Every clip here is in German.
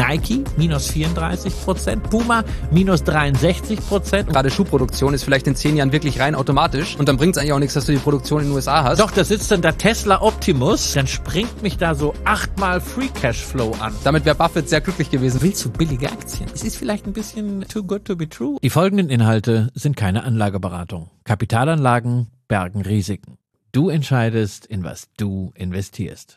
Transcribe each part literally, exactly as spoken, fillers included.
Nike minus vierunddreißig Prozent, Puma minus dreiundsechzig Prozent. Gerade Schuhproduktion ist vielleicht in zehn Jahren wirklich rein automatisch und dann bringt es eigentlich auch nichts, dass du die Produktion in den U S A hast. Doch, da sitzt dann der Tesla Optimus, dann springt mich da so achtmal Free Cashflow an. Damit wäre Buffett sehr glücklich gewesen. Willst du billige Aktien? Es ist vielleicht ein bisschen too good to be true. Die folgenden Inhalte sind keine Anlageberatung. Kapitalanlagen bergen Risiken. Du entscheidest, in was du investierst.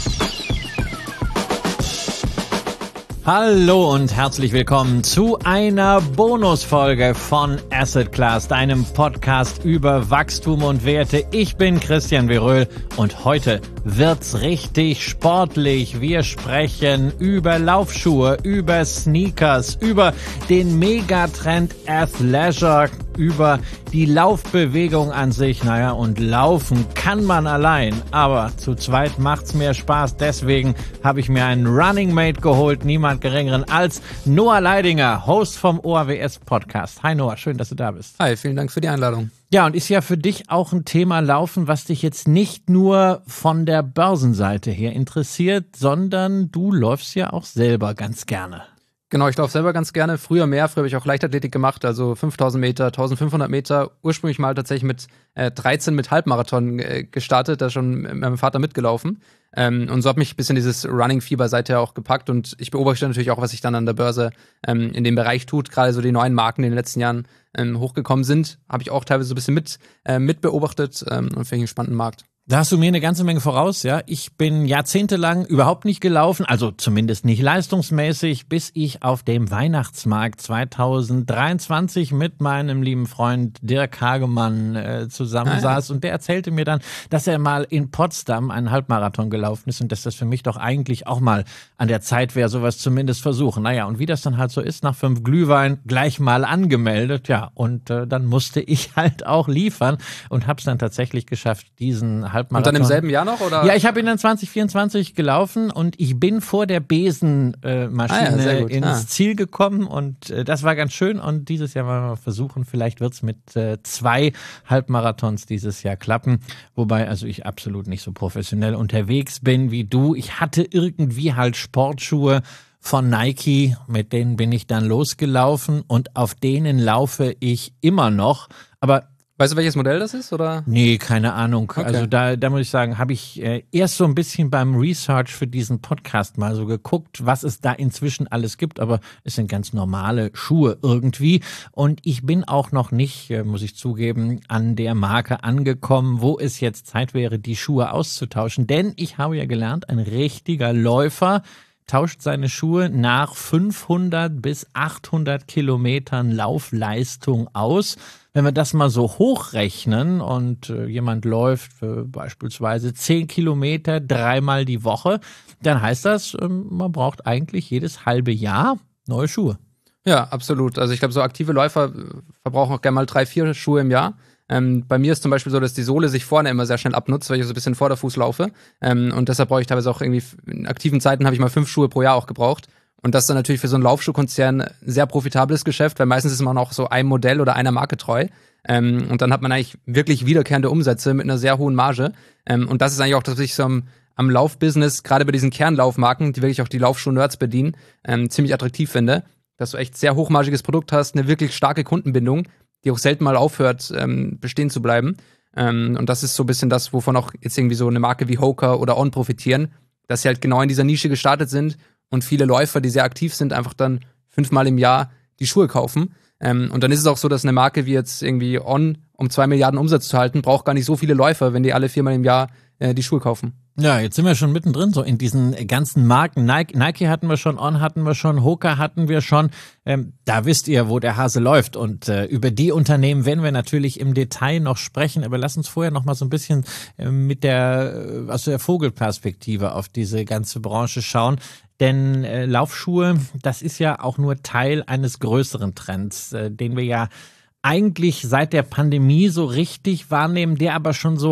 Hallo und herzlich willkommen zu einer Bonusfolge von Asset Class, deinem Podcast über Wachstum und Werte. Ich bin Christian Veröhl und heute wird's richtig sportlich. Wir sprechen über Laufschuhe, über Sneakers, über den Megatrend Athleisure, über die Laufbewegung an sich. Naja, und laufen kann man allein, aber zu zweit macht's mehr Spaß. Deswegen habe ich mir einen Running Mate geholt, niemand geringeren als Noah Leidinger, Host vom O A W S Podcast. Hi Noah, schön, dass du da bist. Hi, vielen Dank für die Einladung. Ja, und ist ja für dich auch ein Thema Laufen, was dich jetzt nicht nur von der Börsenseite her interessiert, sondern du läufst ja auch selber ganz gerne. Genau, ich laufe selber ganz gerne. Früher mehr, früher habe ich auch Leichtathletik gemacht, also fünftausend Meter, eintausendfünfhundert Meter. Ursprünglich mal tatsächlich mit äh, dreizehn mit Halbmarathon äh, gestartet, da schon mit meinem Vater mitgelaufen. Ähm, und so hat mich ein bisschen dieses Running-Fieber seither auch gepackt. Und ich beobachte natürlich auch, was sich dann an der Börse ähm, in dem Bereich tut. Gerade so die neuen Marken, die in den letzten Jahren ähm, hochgekommen sind, habe ich auch teilweise so ein bisschen mit, äh, mit beobachtet ähm, und finde ich einen spannenden Markt. Da hast du mir eine ganze Menge voraus, ja. Ich bin jahrzehntelang überhaupt nicht gelaufen, also zumindest nicht leistungsmäßig, bis ich auf dem Weihnachtsmarkt zweitausenddreiundzwanzig mit meinem lieben Freund Dirk Hagemann äh, zusammensaß. Ah, ja. Und der erzählte mir dann, dass er mal in Potsdam einen Halbmarathon gelaufen ist und dass das für mich doch eigentlich auch mal an der Zeit wäre, sowas zumindest versuchen. Naja, und wie das dann halt so ist, nach fünf Glühwein gleich mal angemeldet, ja. Und äh, dann musste ich halt auch liefern und hab's dann tatsächlich geschafft, diesen Halbmarathon. Und dann im selben Jahr noch, oder? Ja, ich habe ihn dann zwanzig vierundzwanzig gelaufen und ich bin vor der Besenmaschine äh, ah, ja, ins ah. Ziel gekommen und äh, das war ganz schön und dieses Jahr wollen wir versuchen, vielleicht wird's mit äh, zwei Halbmarathons dieses Jahr klappen, wobei also ich absolut nicht so professionell unterwegs bin wie du. Ich hatte irgendwie halt Sportschuhe von Nike, mit denen bin ich dann losgelaufen und auf denen laufe ich immer noch, aber weißt du, welches Modell das ist, oder? Nee, keine Ahnung. Okay. Also da, da muss ich sagen, habe ich äh, erst so ein bisschen beim Research für diesen Podcast mal so geguckt, was es da inzwischen alles gibt, aber es sind ganz normale Schuhe irgendwie und ich bin auch noch nicht, äh, muss ich zugeben, an der Marke angekommen, wo es jetzt Zeit wäre, die Schuhe auszutauschen, denn ich habe ja gelernt, ein richtiger Läufer tauscht seine Schuhe nach fünfhundert bis achthundert Kilometern Laufleistung aus. Wenn wir das mal so hochrechnen und äh, jemand läuft äh, beispielsweise zehn Kilometer dreimal die Woche, dann heißt das, äh, man braucht eigentlich jedes halbe Jahr neue Schuhe. Ja, absolut. Also ich glaube, so aktive Läufer verbrauchen auch gerne mal drei, vier Schuhe im Jahr. Ähm, bei mir ist zum Beispiel so, dass die Sohle sich vorne immer sehr schnell abnutzt, weil ich so ein bisschen Vorderfuß laufe. Ähm, und deshalb brauche ich teilweise auch irgendwie, in aktiven Zeiten habe ich mal fünf Schuhe pro Jahr auch gebraucht. Und das ist dann natürlich für so einen Laufschuhkonzern ein sehr profitables Geschäft, weil meistens ist man auch so einem Modell oder einer Marke treu. Ähm, und dann hat man eigentlich wirklich wiederkehrende Umsätze mit einer sehr hohen Marge. Ähm, und das ist eigentlich auch das, was ich so am, am Laufbusiness, gerade bei diesen Kernlaufmarken, die wirklich auch die Laufschuh-Nerds bedienen, ähm, ziemlich attraktiv finde. Dass du echt sehr hochmargiges Produkt hast, eine wirklich starke Kundenbindung, die auch selten mal aufhört, ähm, bestehen zu bleiben. Ähm, und das ist so ein bisschen das, wovon auch jetzt irgendwie so eine Marke wie Hoka oder On profitieren, dass sie halt genau in dieser Nische gestartet sind und viele Läufer, die sehr aktiv sind, einfach dann fünfmal im Jahr die Schuhe kaufen. Ähm, und dann ist es auch so, dass eine Marke wie jetzt irgendwie On, um zwei Milliarden Umsatz zu halten, braucht gar nicht so viele Läufer, wenn die alle viermal im Jahr äh, die Schuhe kaufen. Ja, jetzt sind wir schon mittendrin, so in diesen ganzen Marken. Nike, Nike hatten wir schon, On hatten wir schon, Hoka hatten wir schon. Ähm, da wisst ihr, wo der Hase läuft. Und äh, über die Unternehmen werden wir natürlich im Detail noch sprechen. Aber lass uns vorher noch mal so ein bisschen äh, mit der, aus der Vogelperspektive auf diese ganze Branche schauen. Denn äh, Laufschuhe, das ist ja auch nur Teil eines größeren Trends, äh, den wir ja eigentlich seit der Pandemie so richtig wahrnehmen, der aber schon so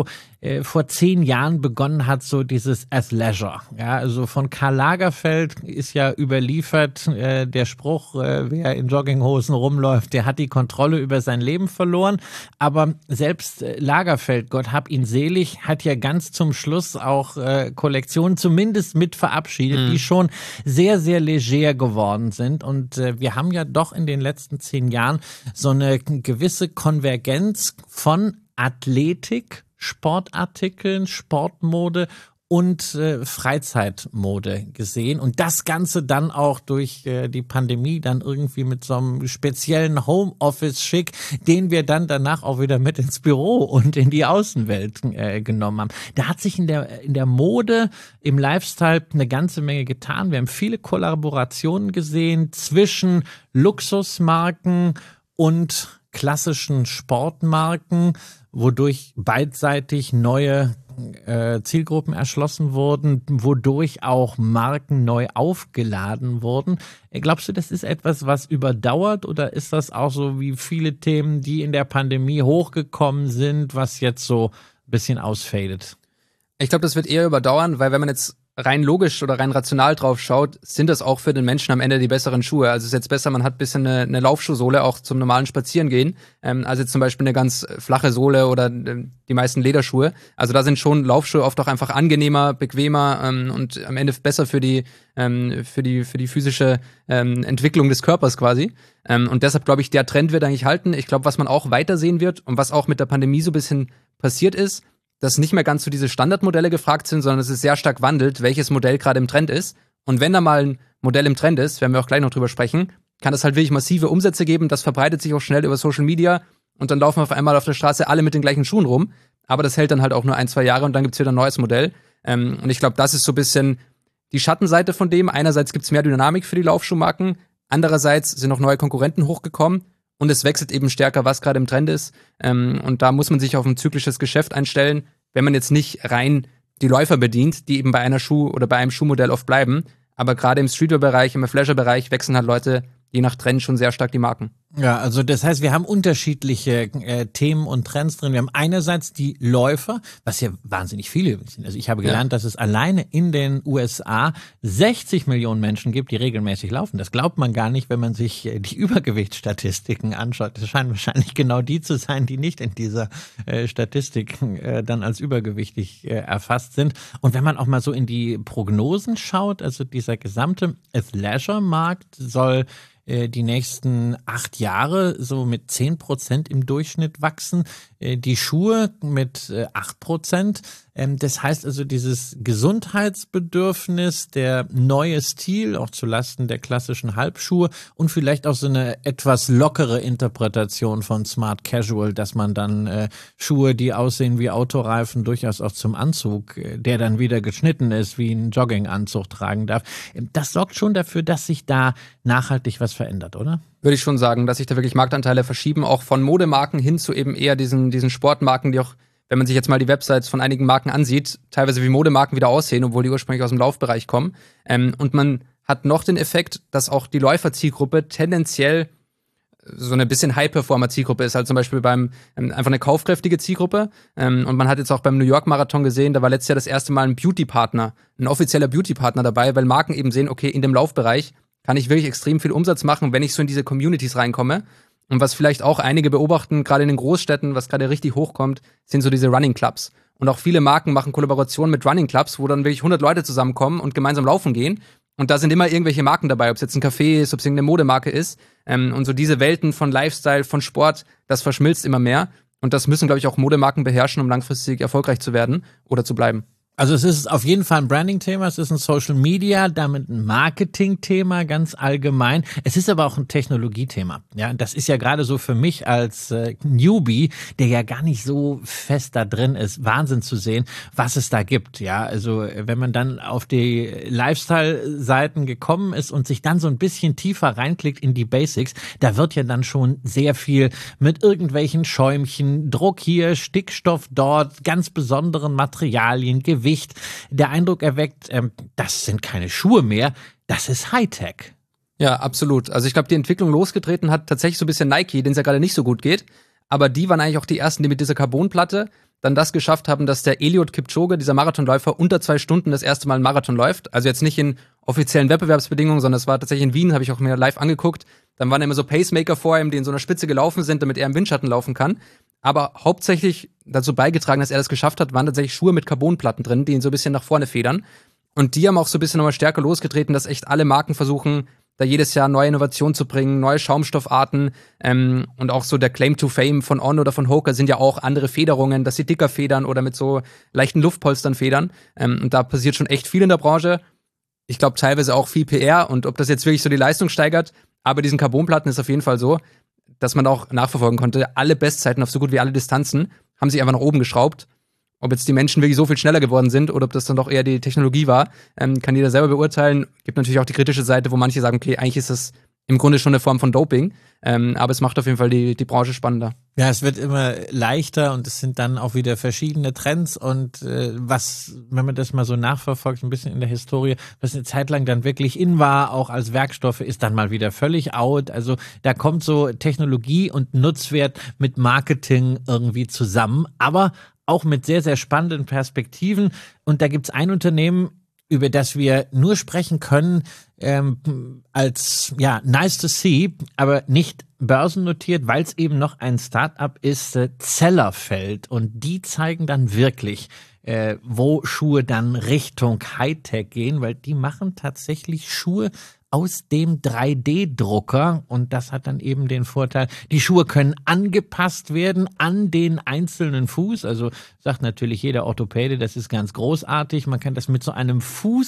äh, vor zehn Jahren begonnen hat, so dieses Athleisure. Ja, also von Karl Lagerfeld ist ja überliefert äh, der Spruch, äh, wer in Jogginghosen rumläuft, der hat die Kontrolle über sein Leben verloren. Aber selbst äh, Lagerfeld, Gott hab ihn selig, hat ja ganz zum Schluss auch äh, Kollektionen zumindest mit verabschiedet, mhm. die schon sehr, sehr leger geworden sind. Und äh, wir haben ja doch in den letzten zehn Jahren so eine gewisse Konvergenz von Athletik, Sportartikeln, Sportmode und äh, Freizeitmode gesehen. Und das Ganze dann auch durch äh, die Pandemie dann irgendwie mit so einem speziellen Homeoffice-Schick, den wir dann danach auch wieder mit ins Büro und in die Außenwelt äh, genommen haben. Da hat sich in der, in der Mode, im Lifestyle eine ganze Menge getan. Wir haben viele Kollaborationen gesehen zwischen Luxusmarken und klassischen Sportmarken, wodurch beidseitig neue äh, Zielgruppen erschlossen wurden, wodurch auch Marken neu aufgeladen wurden. Glaubst du, das ist etwas, was überdauert, oder ist das auch so wie viele Themen, die in der Pandemie hochgekommen sind, was jetzt so ein bisschen ausfadet? Ich glaube, das wird eher überdauern, weil wenn man jetzt rein logisch oder rein rational drauf schaut, sind das auch für den Menschen am Ende die besseren Schuhe. Also es ist jetzt besser, man hat ein bisschen eine, eine Laufschuhsohle auch zum normalen Spazierengehen, ähm, also jetzt zum Beispiel eine ganz flache Sohle oder äh, die meisten Lederschuhe. Also da sind schon Laufschuhe oft auch einfach angenehmer, bequemer ähm, und am Ende besser für die ähm, für die für die physische ähm, Entwicklung des Körpers quasi. Ähm, und deshalb glaube ich, der Trend wird eigentlich halten. Ich glaube, was man auch weitersehen wird und was auch mit der Pandemie so ein bisschen passiert ist, dass nicht mehr ganz so diese Standardmodelle gefragt sind, sondern es ist sehr stark wandelt, welches Modell gerade im Trend ist. Und wenn da mal ein Modell im Trend ist, werden wir auch gleich noch drüber sprechen, kann es halt wirklich massive Umsätze geben. Das verbreitet sich auch schnell über Social Media und dann laufen auf einmal auf der Straße alle mit den gleichen Schuhen rum. Aber das hält dann halt auch nur ein, zwei Jahre und dann gibt's wieder ein neues Modell. Ähm, und ich glaube, das ist so ein bisschen die Schattenseite von dem. Einerseits gibt's mehr Dynamik für die Laufschuhmarken, andererseits sind noch neue Konkurrenten hochgekommen. Und es wechselt eben stärker, was gerade im Trend ist. Ähm, und da muss man sich auf ein zyklisches Geschäft einstellen, wenn man jetzt nicht rein die Läufer bedient, die eben bei einer Schuh- oder bei einem Schuhmodell oft bleiben. Aber gerade im Streetwear-Bereich, im Athleisure-Bereich wechseln halt Leute je nach Trend schon sehr stark die Marken. Ja, also das heißt, wir haben unterschiedliche äh, Themen und Trends drin. Wir haben einerseits die Läufer, was ja wahnsinnig viele sind. Also ich habe gelernt, ja. dass es alleine in den U S A sechzig Millionen Menschen gibt, die regelmäßig laufen. Das glaubt man gar nicht, wenn man sich äh, die Übergewichtsstatistiken anschaut. Das scheinen wahrscheinlich genau die zu sein, die nicht in dieser äh, Statistik äh, dann als übergewichtig äh, erfasst sind. Und wenn man auch mal so in die Prognosen schaut, also dieser gesamte Athleisure-Markt soll die nächsten acht Jahre so mit zehn Prozent im Durchschnitt wachsen, die Schuhe mit acht Prozent. Das heißt also, dieses Gesundheitsbedürfnis, der neue Stil, auch zulasten der klassischen Halbschuhe und vielleicht auch so eine etwas lockere Interpretation von Smart Casual, dass man dann äh, Schuhe, die aussehen wie Autoreifen, durchaus auch zum Anzug, der dann wieder geschnitten ist, wie ein Jogginganzug tragen darf. Das sorgt schon dafür, dass sich da nachhaltig was verändert, oder? Würde ich schon sagen, dass sich da wirklich Marktanteile verschieben, auch von Modemarken hin zu eben eher diesen, diesen Sportmarken, die auch, wenn man sich jetzt mal die Websites von einigen Marken ansieht, teilweise wie Modemarken wieder aussehen, obwohl die ursprünglich aus dem Laufbereich kommen. Ähm, und man hat noch den Effekt, dass auch die Läuferzielgruppe tendenziell so eine bisschen High-Performer-Zielgruppe ist, halt zum Beispiel beim ähm, einfach eine kaufkräftige Zielgruppe. Ähm, und man hat jetzt auch beim New York-Marathon gesehen, da war letztes Jahr das erste Mal ein Beauty-Partner, ein offizieller Beauty-Partner dabei, weil Marken eben sehen, okay, in dem Laufbereich kann ich wirklich extrem viel Umsatz machen, wenn ich so in diese Communities reinkomme. Und was vielleicht auch einige beobachten, gerade in den Großstädten, was gerade richtig hochkommt, sind so diese Running Clubs. Und auch viele Marken machen Kollaborationen mit Running Clubs, wo dann wirklich hundert Leute zusammenkommen und gemeinsam laufen gehen. Und da sind immer irgendwelche Marken dabei, ob es jetzt ein Café ist, ob es irgendeine Modemarke ist. Ähm, und so diese Welten von Lifestyle, von Sport, das verschmilzt immer mehr. Und das müssen, glaube ich, auch Modemarken beherrschen, um langfristig erfolgreich zu werden oder zu bleiben. Also es ist auf jeden Fall ein Branding-Thema, es ist ein Social-Media, damit ein Marketing-Thema ganz allgemein. Es ist aber auch ein Technologiethema. Ja, das ist ja gerade so für mich als äh, Newbie, der ja gar nicht so fest da drin ist, Wahnsinn zu sehen, was es da gibt. Ja, also wenn man dann auf die Lifestyle-Seiten gekommen ist und sich dann so ein bisschen tiefer reinklickt in die Basics, da wird ja dann schon sehr viel mit irgendwelchen Schäumchen, Druck hier, Stickstoff dort, ganz besonderen Materialien, Gewicht, der Eindruck erweckt, ähm, das sind keine Schuhe mehr, das ist Hightech. Ja, absolut. Also ich glaube, die Entwicklung losgetreten hat tatsächlich so ein bisschen Nike, denen es ja gerade nicht so gut geht. Aber die waren eigentlich auch die ersten, die mit dieser Carbonplatte dann das geschafft haben, dass der Eliud Kipchoge, dieser Marathonläufer, unter zwei Stunden das erste Mal einen Marathon läuft. Also jetzt nicht in offiziellen Wettbewerbsbedingungen, sondern es war tatsächlich in Wien, habe ich auch mir live angeguckt. Dann waren immer so Pacemaker vor ihm, die in so einer Spitze gelaufen sind, damit er im Windschatten laufen kann. Aber hauptsächlich dazu beigetragen, dass er das geschafft hat, waren tatsächlich Schuhe mit Carbonplatten drin, die ihn so ein bisschen nach vorne federn. Und die haben auch so ein bisschen nochmal stärker losgetreten, dass echt alle Marken versuchen, da jedes Jahr neue Innovationen zu bringen, neue Schaumstoffarten. Ähm, und auch so der Claim to Fame von On oder von Hoka sind ja auch andere Federungen, dass sie dicker federn oder mit so leichten Luftpolstern federn. Ähm, und da passiert schon echt viel in der Branche. Ich glaube teilweise auch viel P R und ob das jetzt wirklich so die Leistung steigert. Aber diesen Carbonplatten ist auf jeden Fall so, dass man auch nachverfolgen konnte. Alle Bestzeiten auf so gut wie alle Distanzen haben sich einfach nach oben geschraubt. Ob jetzt die Menschen wirklich so viel schneller geworden sind oder ob das dann doch eher die Technologie war, ähm, kann jeder selber beurteilen. Gibt natürlich auch die kritische Seite, wo manche sagen, okay, eigentlich ist das im Grunde schon eine Form von Doping. Ähm, aber es macht auf jeden Fall die, die Branche spannender. Ja, es wird immer leichter und es sind dann auch wieder verschiedene Trends und äh, was, wenn man das mal so nachverfolgt, ein bisschen in der Historie, was eine Zeit lang dann wirklich in war, auch als Werkstoffe, ist dann mal wieder völlig out. Also da kommt so Technologie und Nutzwert mit Marketing irgendwie zusammen, aber auch mit sehr, sehr spannenden Perspektiven. Und da gibt's ein Unternehmen, über das wir nur sprechen können, ähm, als, ja, nice to see, aber nicht börsennotiert, weil es eben noch ein Start-up ist, äh, Zellerfeld. Und die zeigen dann wirklich, äh, wo Schuhe dann Richtung Hightech gehen, weil die machen tatsächlich Schuhe aus dem drei D Drucker und das hat dann eben den Vorteil, die Schuhe können angepasst werden an den einzelnen Fuß, also sagt natürlich jeder Orthopäde, das ist ganz großartig, man kann das mit so einem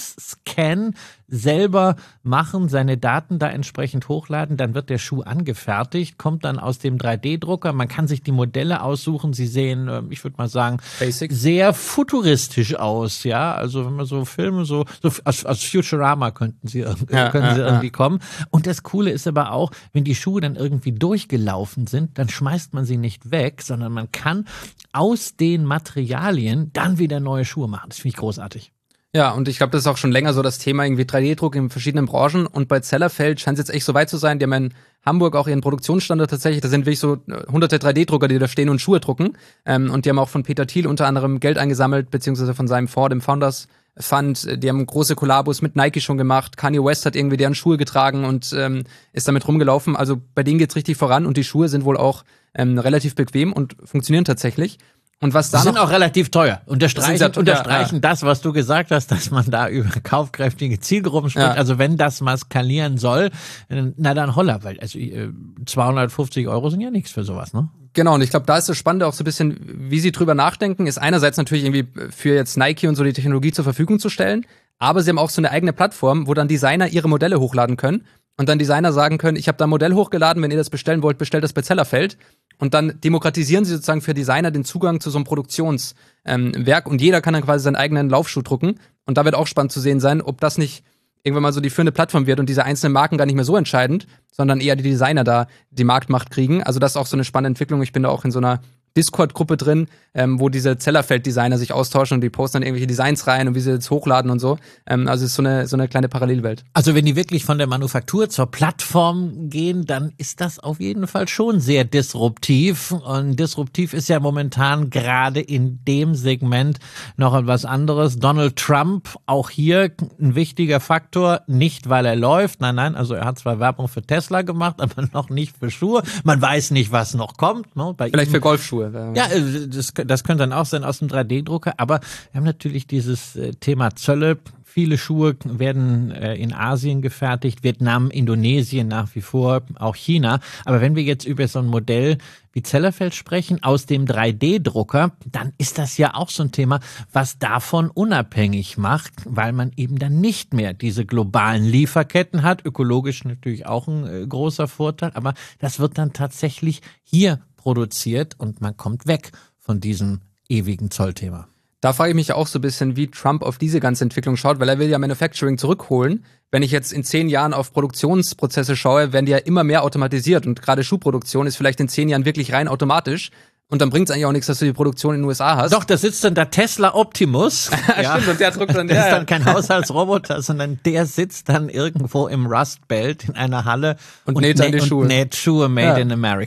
Fußscan selber machen, seine Daten da entsprechend hochladen, dann wird der Schuh angefertigt, kommt dann aus dem drei D Drucker, man kann sich die Modelle aussuchen, sie sehen, ich würde mal sagen, Basic. Sehr futuristisch aus, ja, also wenn man so Filme, so, so aus, aus Futurama könnten sie, ja, können sie ja, irgendwie ja. kommen. Und das Coole ist aber auch, wenn die Schuhe dann irgendwie durchgelaufen sind, dann schmeißt man sie nicht weg, sondern man kann aus den Materialien dann wieder neue Schuhe machen. Das finde ich großartig. Ja, und ich glaube, das ist auch schon länger so das Thema, irgendwie drei D Druck in verschiedenen Branchen. Und bei Zellerfeld scheint es jetzt echt so weit zu sein. Die haben in Hamburg auch ihren Produktionsstandort tatsächlich. Da sind wirklich so hunderte drei D Drucker, die da stehen und Schuhe drucken. Ähm, und die haben auch von Peter Thiel unter anderem Geld eingesammelt, beziehungsweise von seinem Fonds, dem Founders Fund. Die haben große Kollabos mit Nike schon gemacht. Kanye West hat irgendwie deren Schuhe getragen und ähm, ist damit rumgelaufen. Also bei denen geht's richtig voran und die Schuhe sind wohl auch ähm, relativ bequem und funktionieren tatsächlich. Und was da Die sind noch auch relativ teuer. Unterstreichen, sehr teuer, unterstreichen ja. das, was du gesagt hast, dass man da über kaufkräftige Zielgruppen spricht. Ja. Also wenn das mal skalieren soll, na dann holla, weil also äh, zweihundertfünfzig Euro sind ja nichts für sowas, ne? Genau, und ich glaube, da ist das Spannende auch so ein bisschen, wie sie drüber nachdenken, ist einerseits natürlich irgendwie für jetzt Nike und so die Technologie zur Verfügung zu stellen, aber sie haben auch so eine eigene Plattform, wo dann Designer ihre Modelle hochladen können und dann Designer sagen können, ich habe da ein Modell hochgeladen, wenn ihr das bestellen wollt, bestellt das bei Zellerfeld. Und dann demokratisieren sie sozusagen für Designer den Zugang zu so einem Produktionswerk ähm, und jeder kann dann quasi seinen eigenen Laufschuh drucken. Und da wird auch spannend zu sehen sein, ob das nicht irgendwann mal so die führende Plattform wird und diese einzelnen Marken gar nicht mehr so entscheidend, sondern eher die Designer da die Marktmacht kriegen. Also das ist auch so eine spannende Entwicklung. Ich bin da auch in so einer Discord-Gruppe drin, ähm, wo diese Zellerfeld-Designer sich austauschen und die posten dann irgendwelche Designs rein und wie sie jetzt hochladen und so. Ähm, also es ist so eine, so eine kleine Parallelwelt. Also wenn die wirklich von der Manufaktur zur Plattform gehen, dann ist das auf jeden Fall schon sehr disruptiv. Und disruptiv ist ja momentan gerade in dem Segment noch etwas anderes. Donald Trump, auch hier ein wichtiger Faktor, nicht weil er läuft, nein, nein, also er hat zwar Werbung für Tesla gemacht, aber noch nicht für Schuhe. Man weiß nicht, was noch kommt. Ne? Bei Vielleicht ihm, für Golfschuhe. Ja, das, das könnte dann auch sein aus dem drei D Drucker, aber wir haben natürlich dieses Thema Zölle. Viele Schuhe werden äh, in Asien gefertigt, Vietnam, Indonesien nach wie vor, auch China. Aber wenn wir jetzt über so ein Modell wie Zellerfeld sprechen, aus dem drei D Drucker, dann ist das ja auch so ein Thema, was davon unabhängig macht, weil man eben dann nicht mehr diese globalen Lieferketten hat. Ökologisch natürlich auch ein äh, großer Vorteil, aber das wird dann tatsächlich hier produziert und man kommt weg von diesem ewigen Zollthema. Da frage ich mich auch so ein bisschen, wie Trump auf diese ganze Entwicklung schaut, weil er will ja Manufacturing zurückholen. Wenn ich jetzt in zehn Jahren auf Produktionsprozesse schaue, werden die ja immer mehr automatisiert und gerade Schuhproduktion ist vielleicht in zehn Jahren wirklich rein automatisch. Und dann bringt es eigentlich auch nichts, dass du die Produktion in den U S A hast. Doch, da sitzt dann der Tesla Optimus. Ja. Stimmt, und der druckt dann. Das ja, ist ja. dann kein Haushaltsroboter, sondern der sitzt dann irgendwo im Rust Belt in einer Halle Und näht dann die und Schuhe. näht Schuhe made Ja. in America.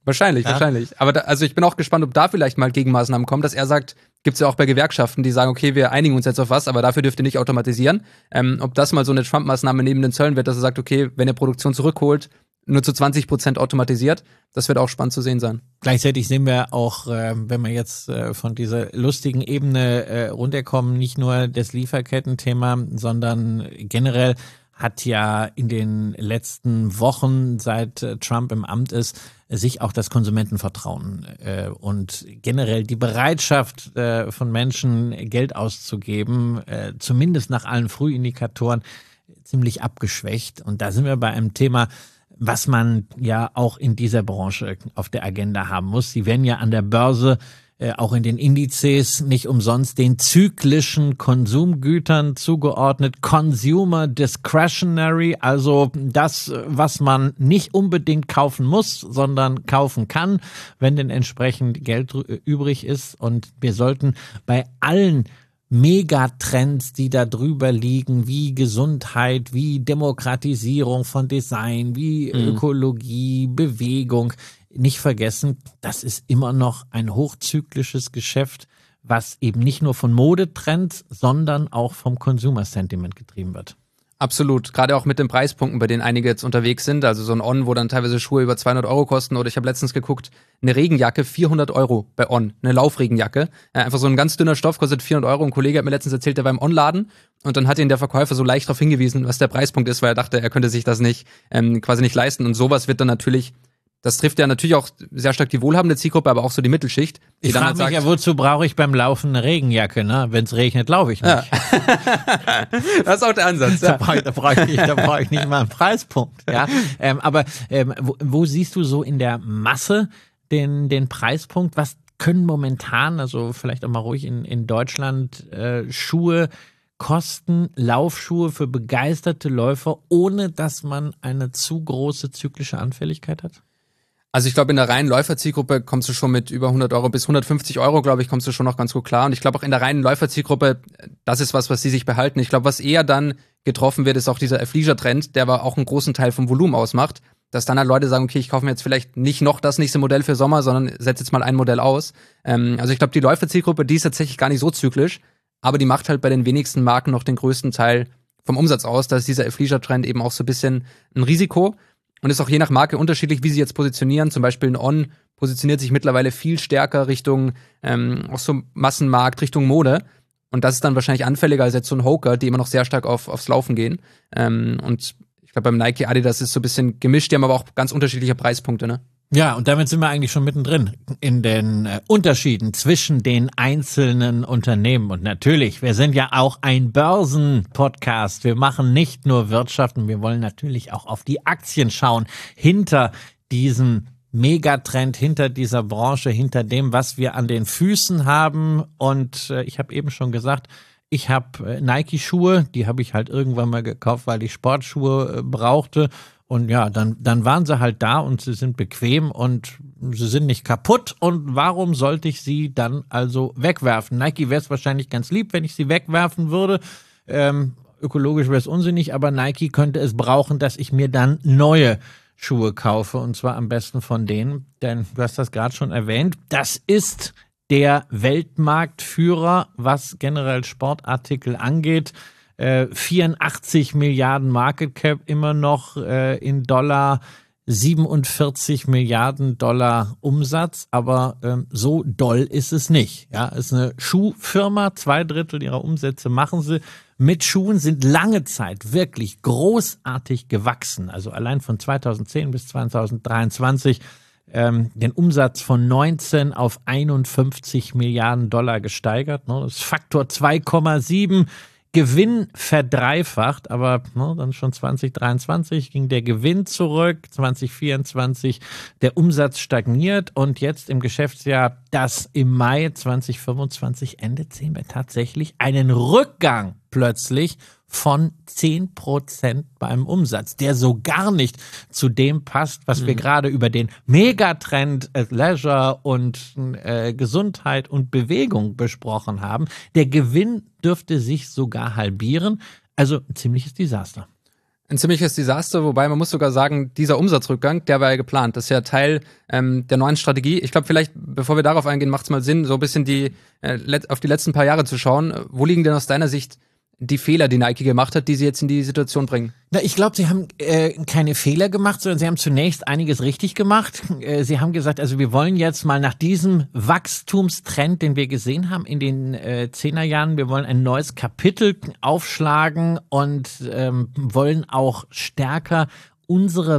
Wahrscheinlich, ja? wahrscheinlich. Aber da, also ich bin auch gespannt, ob da vielleicht mal Gegenmaßnahmen kommen, dass er sagt, gibt's ja auch bei Gewerkschaften, die sagen, okay, wir einigen uns jetzt auf was, aber dafür dürft ihr nicht automatisieren. Ähm, ob das mal so eine Trump-Maßnahme neben den Zöllen wird, dass er sagt, okay, wenn ihr Produktion zurückholt, nur zu zwanzig Prozent automatisiert, das wird auch spannend zu sehen sein. Gleichzeitig sehen wir auch, äh, wenn wir jetzt äh, von dieser lustigen Ebene äh, runterkommen, nicht nur das Lieferketten-Thema, sondern generell hat ja in den letzten Wochen, seit äh, Trump im Amt ist, sich auch das Konsumentenvertrauen äh, und generell die Bereitschaft äh, von Menschen, Geld auszugeben, äh, zumindest nach allen Frühindikatoren, ziemlich abgeschwächt. Und da sind wir bei einem Thema, was man ja auch in dieser Branche auf der Agenda haben muss. Sie werden ja an der Börse, äh, auch in den Indizes, nicht umsonst den zyklischen Konsumgütern zugeordnet. Consumer Discretionary, also das, was man nicht unbedingt kaufen muss, sondern kaufen kann, wenn denn entsprechend Geld übrig ist. Und wir sollten bei allen Megatrends, die da drüber liegen, wie Gesundheit, wie Demokratisierung von Design, wie mhm. Ökologie, Bewegung, nicht vergessen, das ist immer noch ein hochzyklisches Geschäft, was eben nicht nur von Modetrends, sondern auch vom Consumer Sentiment getrieben wird. Absolut, gerade auch mit den Preispunkten, bei denen einige jetzt unterwegs sind, also so ein On, wo dann teilweise Schuhe über zweihundert Euro kosten, oder ich habe letztens geguckt, eine Regenjacke, vierhundert Euro bei On, eine Laufregenjacke, äh, einfach so ein ganz dünner Stoff, kostet vierhundert Euro, ein Kollege hat mir letztens erzählt, der war im On-Laden und dann hat ihn der Verkäufer so leicht darauf hingewiesen, was der Preispunkt ist, weil er dachte, er könnte sich das nicht, ähm, quasi nicht leisten und sowas wird dann natürlich, das trifft ja natürlich auch sehr stark die wohlhabende Zielgruppe, aber auch so die Mittelschicht. Die ich frage halt mich sagt, ja, wozu brauche ich beim Laufen eine Regenjacke? Ne? Wenn es regnet, laufe ich nicht. Ja. Das ist auch der Ansatz. Ja. Da brauche ich, da brauch ich, nicht, da brauch ich nicht mal einen Preispunkt. Ja? Ähm, aber ähm, wo, wo siehst du so in der Masse den, den Preispunkt? Was können momentan, also vielleicht auch mal ruhig in, in Deutschland, äh, Schuhe kosten, Laufschuhe für begeisterte Läufer, ohne dass man eine zu große zyklische Anfälligkeit hat? Also ich glaube, in der reinen Läuferzielgruppe kommst du schon mit über hundert Euro bis hundertfünfzig Euro, glaube ich, kommst du schon noch ganz gut klar. Und ich glaube auch in der reinen Läuferzielgruppe, das ist was, was sie sich behalten. Ich glaube, was eher dann getroffen wird, ist auch dieser Athleisure-Trend, der aber auch einen großen Teil vom Volumen ausmacht. Dass dann halt Leute sagen, okay, ich kaufe mir jetzt vielleicht nicht noch das nächste Modell für Sommer, sondern setze jetzt mal ein Modell aus. Ähm, also ich glaube, die Läuferzielgruppe, die ist tatsächlich gar nicht so zyklisch, aber die macht halt bei den wenigsten Marken noch den größten Teil vom Umsatz aus. Da ist dieser Athleisure-Trend eben auch so ein bisschen ein Risiko. Und ist auch je nach Marke unterschiedlich, wie sie jetzt positionieren. Zum Beispiel ein On positioniert sich mittlerweile viel stärker Richtung ähm, auch so Massenmarkt, Richtung Mode. Und das ist dann wahrscheinlich anfälliger als jetzt so ein Hoka, die immer noch sehr stark auf, aufs Laufen gehen. Ähm, und ich glaube, beim Nike, Adidas ist so ein bisschen gemischt. Die haben aber auch ganz unterschiedliche Preispunkte, ne? Ja, und damit sind wir eigentlich schon mittendrin in den äh, Unterschieden zwischen den einzelnen Unternehmen. Und natürlich, wir sind ja auch ein Börsenpodcast. Wir machen nicht nur Wirtschaft und wir wollen natürlich auch auf die Aktien schauen. Hinter diesem Megatrend, hinter dieser Branche, hinter dem, was wir an den Füßen haben. Und äh, ich habe eben schon gesagt, ich habe äh, Nike-Schuhe, die habe ich halt irgendwann mal gekauft, weil ich Sportschuhe äh, brauchte. Und ja, dann, dann waren sie halt da und sie sind bequem und sie sind nicht kaputt. Und warum sollte ich sie dann also wegwerfen? Nike wäre es wahrscheinlich ganz lieb, wenn ich sie wegwerfen würde. Ähm, ökologisch wäre es unsinnig, aber Nike könnte es brauchen, dass ich mir dann neue Schuhe kaufe. Und zwar am besten von denen, denn du hast das gerade schon erwähnt, das ist der Weltmarktführer, was generell Sportartikel angeht. Äh, vierundachtzig Milliarden Market Cap immer noch äh, in Dollar, siebenundvierzig Milliarden Dollar Umsatz, aber ähm, so doll ist es nicht. Ja, es ist eine Schuhfirma, zwei Drittel ihrer Umsätze machen sie mit Schuhen, sind lange Zeit wirklich großartig gewachsen. Also allein von zweitausendzehn bis zweitausenddreiundzwanzig ähm, den Umsatz von neunzehn auf einundfünfzig Milliarden Dollar gesteigert. Ne? Das ist Faktor zwei Komma sieben. Gewinn verdreifacht, aber ne, dann schon zwanzig dreiundzwanzig ging der Gewinn zurück, zwanzig vierundzwanzig der Umsatz stagniert und jetzt im Geschäftsjahr, das im Mai zwanzig fünfundzwanzig endet, sehen wir tatsächlich einen Rückgang plötzlich von zehn Prozent beim Umsatz, der so gar nicht zu dem passt, was mhm. wir gerade über den Megatrend äh, Leisure und äh, Gesundheit und Bewegung besprochen haben. Der Gewinn dürfte sich sogar halbieren. Also ein ziemliches Desaster. Ein ziemliches Desaster, wobei man muss sogar sagen, dieser Umsatzrückgang, der war ja geplant. Das ist ja Teil ähm, der neuen Strategie. Ich glaube, vielleicht, bevor wir darauf eingehen, macht es mal Sinn, so ein bisschen die äh, let- auf die letzten paar Jahre zu schauen. Wo liegen denn aus deiner Sicht die Fehler, die Nike gemacht hat, die sie jetzt in die Situation bringen? Na, ich glaube, sie haben äh, keine Fehler gemacht, sondern sie haben zunächst einiges richtig gemacht. Äh, sie haben gesagt, also wir wollen jetzt mal nach diesem Wachstumstrend, den wir gesehen haben in den äh, Zehnerjahren, wir wollen ein neues Kapitel aufschlagen und ähm, wollen auch stärker unsere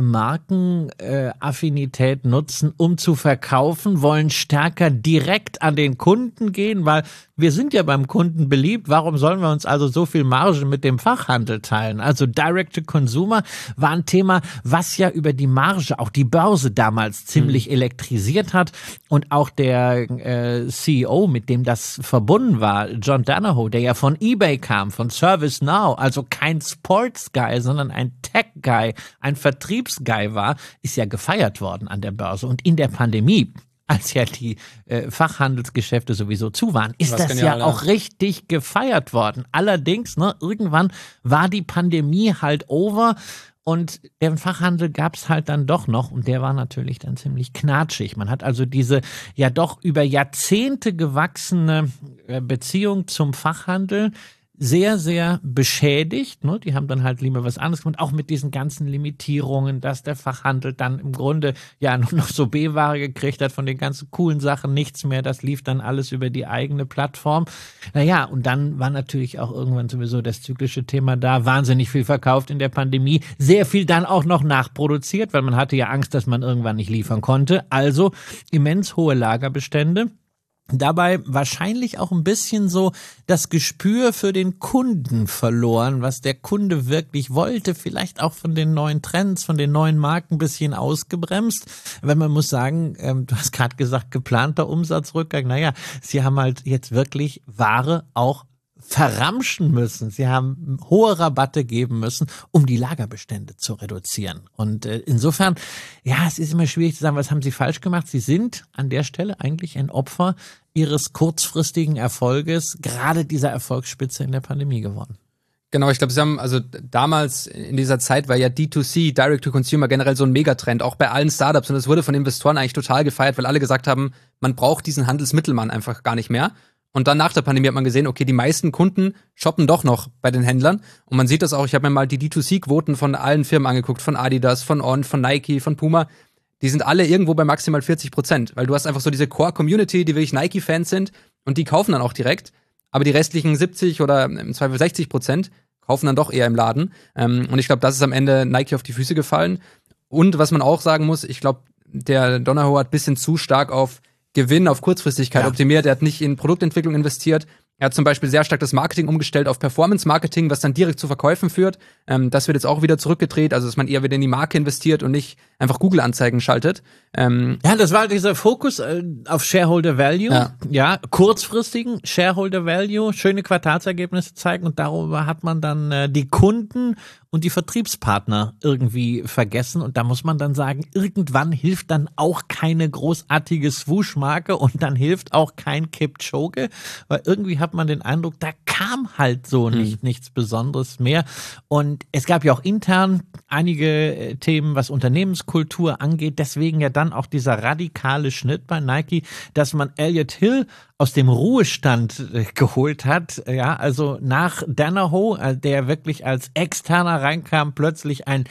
Markenaffinität äh, nutzen, um zu verkaufen, wollen stärker direkt an den Kunden gehen, weil wir sind ja beim Kunden beliebt. Warum sollen wir uns also so viel Marge mit dem Fachhandel teilen? Also Direct-to-Consumer war ein Thema, was ja über die Marge auch die Börse damals ziemlich mhm. elektrisiert hat. Und auch der äh, C E O, mit dem das verbunden war, John Donahoe, der ja von eBay kam, von ServiceNow, also kein Sports-Guy, sondern ein Tech-Guy, ein Vertriebsguy war, ist ja gefeiert worden an der Börse. Und in der Pandemie, als ja die äh, Fachhandelsgeschäfte sowieso zu waren, ist Was das genial, ja auch ja. richtig gefeiert worden. Allerdings, ne, irgendwann war die Pandemie halt over und den Fachhandel gab's halt dann doch noch und der war natürlich dann ziemlich knatschig. Man hat also diese ja doch über Jahrzehnte gewachsene äh, Beziehung zum Fachhandel sehr, sehr beschädigt. Ne? Die haben dann halt lieber was anderes gemacht, auch mit diesen ganzen Limitierungen, dass der Fachhandel dann im Grunde ja nur noch so B-Ware gekriegt hat, von den ganzen coolen Sachen nichts mehr. Das lief dann alles über die eigene Plattform. Naja, und dann war natürlich auch irgendwann sowieso das zyklische Thema da. Wahnsinnig viel verkauft in der Pandemie. Sehr viel dann auch noch nachproduziert, weil man hatte ja Angst, dass man irgendwann nicht liefern konnte. Also immens hohe Lagerbestände. Dabei wahrscheinlich auch ein bisschen so das Gespür für den Kunden verloren, was der Kunde wirklich wollte, vielleicht auch von den neuen Trends, von den neuen Marken ein bisschen ausgebremst. Weil man muss sagen, ähm, du hast gerade gesagt, geplanter Umsatzrückgang, naja, sie haben halt jetzt wirklich Ware auch verramschen müssen. Sie haben hohe Rabatte geben müssen, um die Lagerbestände zu reduzieren. Und äh, insofern, ja, es ist immer schwierig zu sagen, was haben sie falsch gemacht. Sie sind an der Stelle eigentlich ein Opfer ihres kurzfristigen Erfolges, gerade dieser Erfolgsspitze in der Pandemie geworden. Genau, ich glaube, sie haben, also damals in dieser Zeit war ja D zwei C, Direct-to-Consumer, generell so ein Megatrend, auch bei allen Startups. Und es wurde von Investoren eigentlich total gefeiert, weil alle gesagt haben, man braucht diesen Handelsmittelmann einfach gar nicht mehr. Und dann nach der Pandemie hat man gesehen, okay, die meisten Kunden shoppen doch noch bei den Händlern. Und man sieht das auch, ich habe mir mal die D zwei C-Quoten von allen Firmen angeguckt, von Adidas, von On, von Nike, von Puma. Die sind alle irgendwo bei maximal vierzig Prozent, weil du hast einfach so diese Core-Community, die wirklich Nike-Fans sind und die kaufen dann auch direkt. Aber die restlichen siebzig oder im Zweifel sechzig Prozent kaufen dann doch eher im Laden. Und ich glaube, das ist am Ende Nike auf die Füße gefallen. Und was man auch sagen muss, ich glaube, der Donahoe hat ein bisschen zu stark auf Gewinn, auf Kurzfristigkeit ja. optimiert. Er hat nicht in Produktentwicklung investiert. Er hat zum Beispiel sehr stark das Marketing umgestellt auf Performance-Marketing, was dann direkt zu Verkäufen führt. Ähm, das wird jetzt auch wieder zurückgedreht, also dass man eher wieder in die Marke investiert und nicht einfach Google-Anzeigen schaltet. Ähm, ja, das war dieser Fokus äh, auf Shareholder Value. Ja. ja, kurzfristigen Shareholder Value, schöne Quartalsergebnisse zeigen und darüber hat man dann äh, die Kunden und die Vertriebspartner irgendwie vergessen. Und da muss man dann sagen, irgendwann hilft dann auch keine großartige Swoosh-Marke und dann hilft auch kein Kipchoge, weil irgendwie hat man den Eindruck, da kam halt so nicht, hm. nichts Besonderes mehr. Und es gab ja auch intern einige Themen, was Unternehmenskultur angeht. Deswegen ja dann auch dieser radikale Schnitt bei Nike, dass man Elliott Hill aus dem Ruhestand äh, geholt hat. Ja, also nach Donahoe, äh, der wirklich als Externer reinkam, plötzlich ein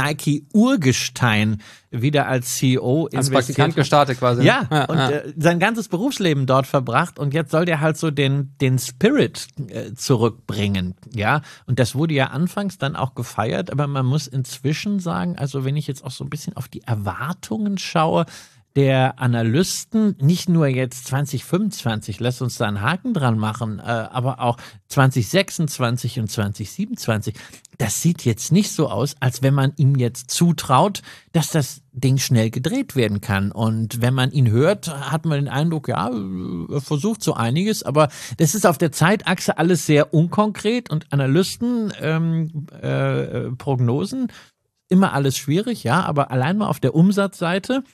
Nike-Urgestein wieder als C E O als Praktikant gestartet quasi. Ja, ja und ja. Äh, sein ganzes Berufsleben dort verbracht und jetzt soll der halt so den den Spirit äh, zurückbringen, ja. Und das wurde ja anfangs dann auch gefeiert, aber man muss inzwischen sagen, also wenn ich jetzt auch so ein bisschen auf die Erwartungen schaue, der Analysten, nicht nur jetzt zwanzig fünfundzwanzig, lässt uns da einen Haken dran machen, äh, aber auch zwanzig sechsundzwanzig und zwanzig siebenundzwanzig, das sieht jetzt nicht so aus, als wenn man ihm jetzt zutraut, dass das Ding schnell gedreht werden kann. Und wenn man ihn hört, hat man den Eindruck, ja, er versucht so einiges, aber das ist auf der Zeitachse alles sehr unkonkret und Analysten, ähm, äh, Prognosen, immer alles schwierig, ja, aber allein mal auf der Umsatzseite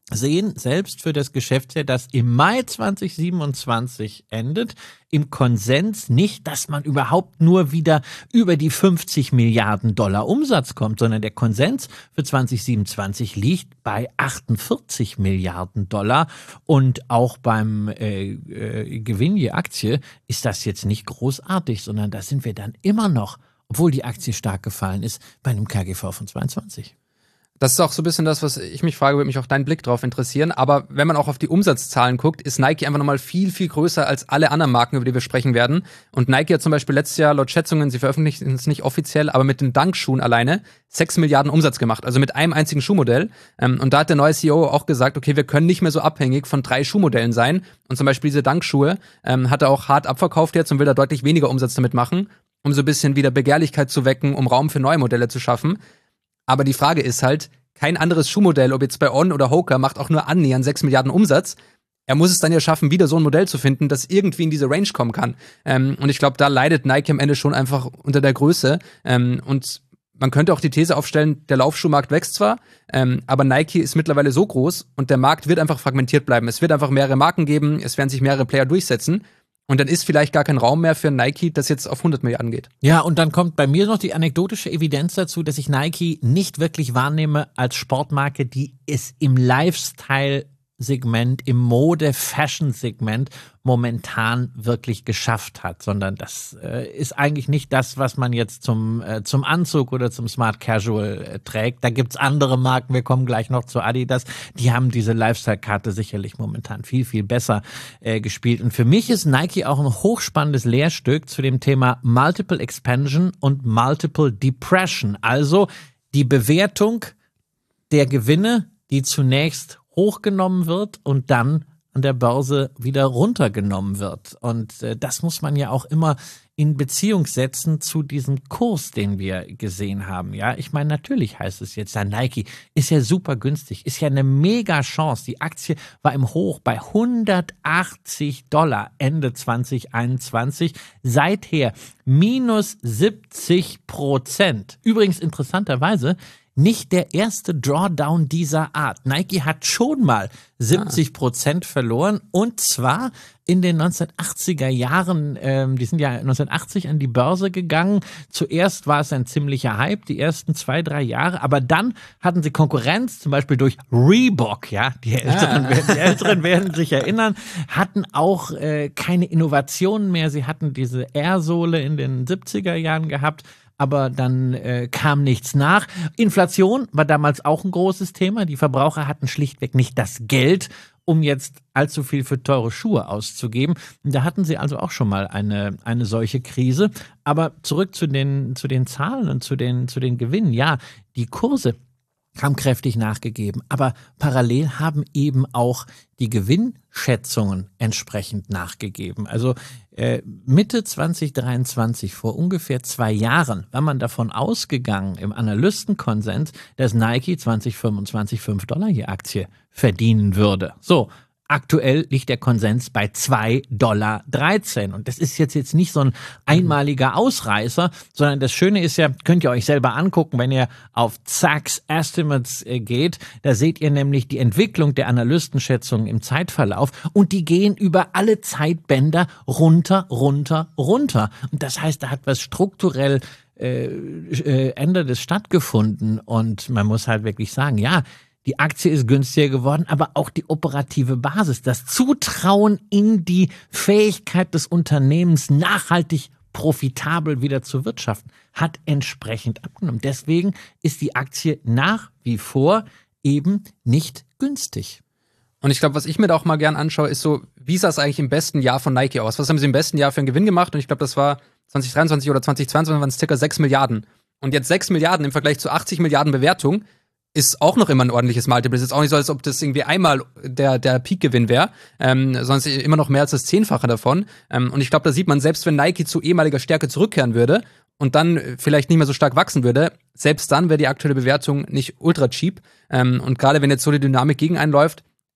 sehen selbst für das Geschäftsjahr, das im Mai zwanzig siebenundzwanzig endet, im Konsens nicht, dass man überhaupt nur wieder über die fünfzig Milliarden Dollar Umsatz kommt, sondern der Konsens für zwanzig siebenundzwanzig liegt bei achtundvierzig Milliarden Dollar und auch beim äh, äh, Gewinn je Aktie ist das jetzt nicht großartig, sondern da sind wir dann immer noch, obwohl die Aktie stark gefallen ist, bei einem K G V von zweiundzwanzig. Das ist auch so ein bisschen das, was ich mich frage, würde mich auch dein Blick drauf interessieren. Aber wenn man auch auf die Umsatzzahlen guckt, ist Nike einfach nochmal viel, viel größer als alle anderen Marken, über die wir sprechen werden. Und Nike hat zum Beispiel letztes Jahr laut Schätzungen, sie veröffentlichen es nicht offiziell, aber mit den Dunk-Schuhen alleine sechs Milliarden Umsatz gemacht. Also mit einem einzigen Schuhmodell. Und da hat der neue C E O auch gesagt, okay, wir können nicht mehr so abhängig von drei Schuhmodellen sein. Und zum Beispiel diese Dunk-Schuhe ähm, hat er auch hart abverkauft jetzt und will da deutlich weniger Umsatz damit machen, um so ein bisschen wieder Begehrlichkeit zu wecken, um Raum für neue Modelle zu schaffen. Aber die Frage ist halt, kein anderes Schuhmodell, ob jetzt bei On oder Hoka, macht auch nur annähernd sechs Milliarden Umsatz. Er muss es dann ja schaffen, wieder so ein Modell zu finden, das irgendwie in diese Range kommen kann. Ähm, und ich glaube, da leidet Nike am Ende schon einfach unter der Größe. Ähm, und man könnte auch die These aufstellen, der Laufschuhmarkt wächst zwar, ähm, aber Nike ist mittlerweile so groß und der Markt wird einfach fragmentiert bleiben. Es wird einfach mehrere Marken geben, es werden sich mehrere Player durchsetzen. Und dann ist vielleicht gar kein Raum mehr für Nike, das jetzt auf hundert Milliarden geht. Ja, und dann kommt bei mir noch die anekdotische Evidenz dazu, dass ich Nike nicht wirklich wahrnehme als Sportmarke, die es im Lifestyle-Segment, im Mode-Fashion-Segment momentan wirklich geschafft hat, sondern das äh, ist eigentlich nicht das, was man jetzt zum äh, zum Anzug oder zum Smart Casual äh, trägt. Da gibt's andere Marken, wir kommen gleich noch zu Adidas, die haben diese Lifestyle-Karte sicherlich momentan viel, viel besser äh, gespielt. Und für mich ist Nike auch ein hochspannendes Lehrstück zu dem Thema Multiple Expansion und Multiple Depression, also die Bewertung der Gewinne, die zunächst hochgenommen wird und dann an der Börse wieder runtergenommen wird. Und äh, das muss man ja auch immer in Beziehung setzen zu diesem Kurs, den wir gesehen haben. Ja, ich meine, natürlich heißt es jetzt, ja, Nike ist ja super günstig, ist ja eine mega Chance. Die Aktie war im Hoch bei hundertachtzig Dollar Ende zwanzig einundzwanzig. Seither minus siebzig Prozent. Übrigens interessanterweise nicht der erste Drawdown dieser Art. Nike hat schon mal siebzig Prozent verloren und zwar in den neunzehnhundertachtziger Jahren. Ähm, die sind ja neunzehnhundertachtzig an die Börse gegangen. Zuerst war es ein ziemlicher Hype, die ersten zwei, drei Jahre. Aber dann hatten sie Konkurrenz, zum Beispiel durch Reebok. Ja, die Älteren, ah. werden, die Älteren werden sich erinnern, hatten auch äh, keine Innovationen mehr. Sie hatten diese Air-Sohle in den siebziger Jahren gehabt. Aber dann äh, kam nichts nach. Inflation war damals auch ein großes Thema. Die Verbraucher hatten schlichtweg nicht das Geld, um jetzt allzu viel für teure Schuhe auszugeben. Da hatten sie also auch schon mal eine eine solche Krise. Aber zurück zu den zu den Zahlen und zu den zu den Gewinnen. Ja, die Kurse haben kräftig nachgegeben, aber parallel haben eben auch die Gewinnschätzungen entsprechend nachgegeben. Also äh, Mitte zwanzig dreiundzwanzig, vor ungefähr zwei Jahren, war man davon ausgegangen, im Analystenkonsens, dass Nike zwanzig fünfundzwanzig fünf Dollar je Aktie verdienen würde. So. Aktuell liegt der Konsens bei zwei Komma dreizehn Dollar. Und das ist jetzt, jetzt nicht so ein einmaliger Ausreißer, sondern das Schöne ist ja, könnt ihr euch selber angucken, wenn ihr auf Zacks Estimates geht, da seht ihr nämlich die Entwicklung der Analystenschätzungen im Zeitverlauf und die gehen über alle Zeitbänder runter, runter, runter. Und das heißt, da hat was strukturell äh, äh, Ändertes stattgefunden und man muss halt wirklich sagen, ja, die Aktie ist günstiger geworden, aber auch die operative Basis, das Zutrauen in die Fähigkeit des Unternehmens, nachhaltig profitabel wieder zu wirtschaften, hat entsprechend abgenommen. Deswegen ist die Aktie nach wie vor eben nicht günstig. Und ich glaube, was ich mir da auch mal gern anschaue, ist so, wie sah es eigentlich im besten Jahr von Nike aus? Was haben sie im besten Jahr für einen Gewinn gemacht? Und ich glaube, das war zwanzig dreiundzwanzig oder zwanzig zweiundzwanzig, waren es circa sechs Milliarden. Und jetzt sechs Milliarden im Vergleich zu achtzig Milliarden Bewertung ist auch noch immer ein ordentliches Multiple. Es ist auch nicht so, als ob das irgendwie einmal der der Peak-Gewinn wäre, ähm, sondern es ist immer noch mehr als das Zehnfache davon. Ähm, und ich glaube, da sieht man, selbst wenn Nike zu ehemaliger Stärke zurückkehren würde und dann vielleicht nicht mehr so stark wachsen würde, selbst dann wäre die aktuelle Bewertung nicht ultra cheap. Ähm, und gerade wenn jetzt so die Dynamik gegen einen läuft,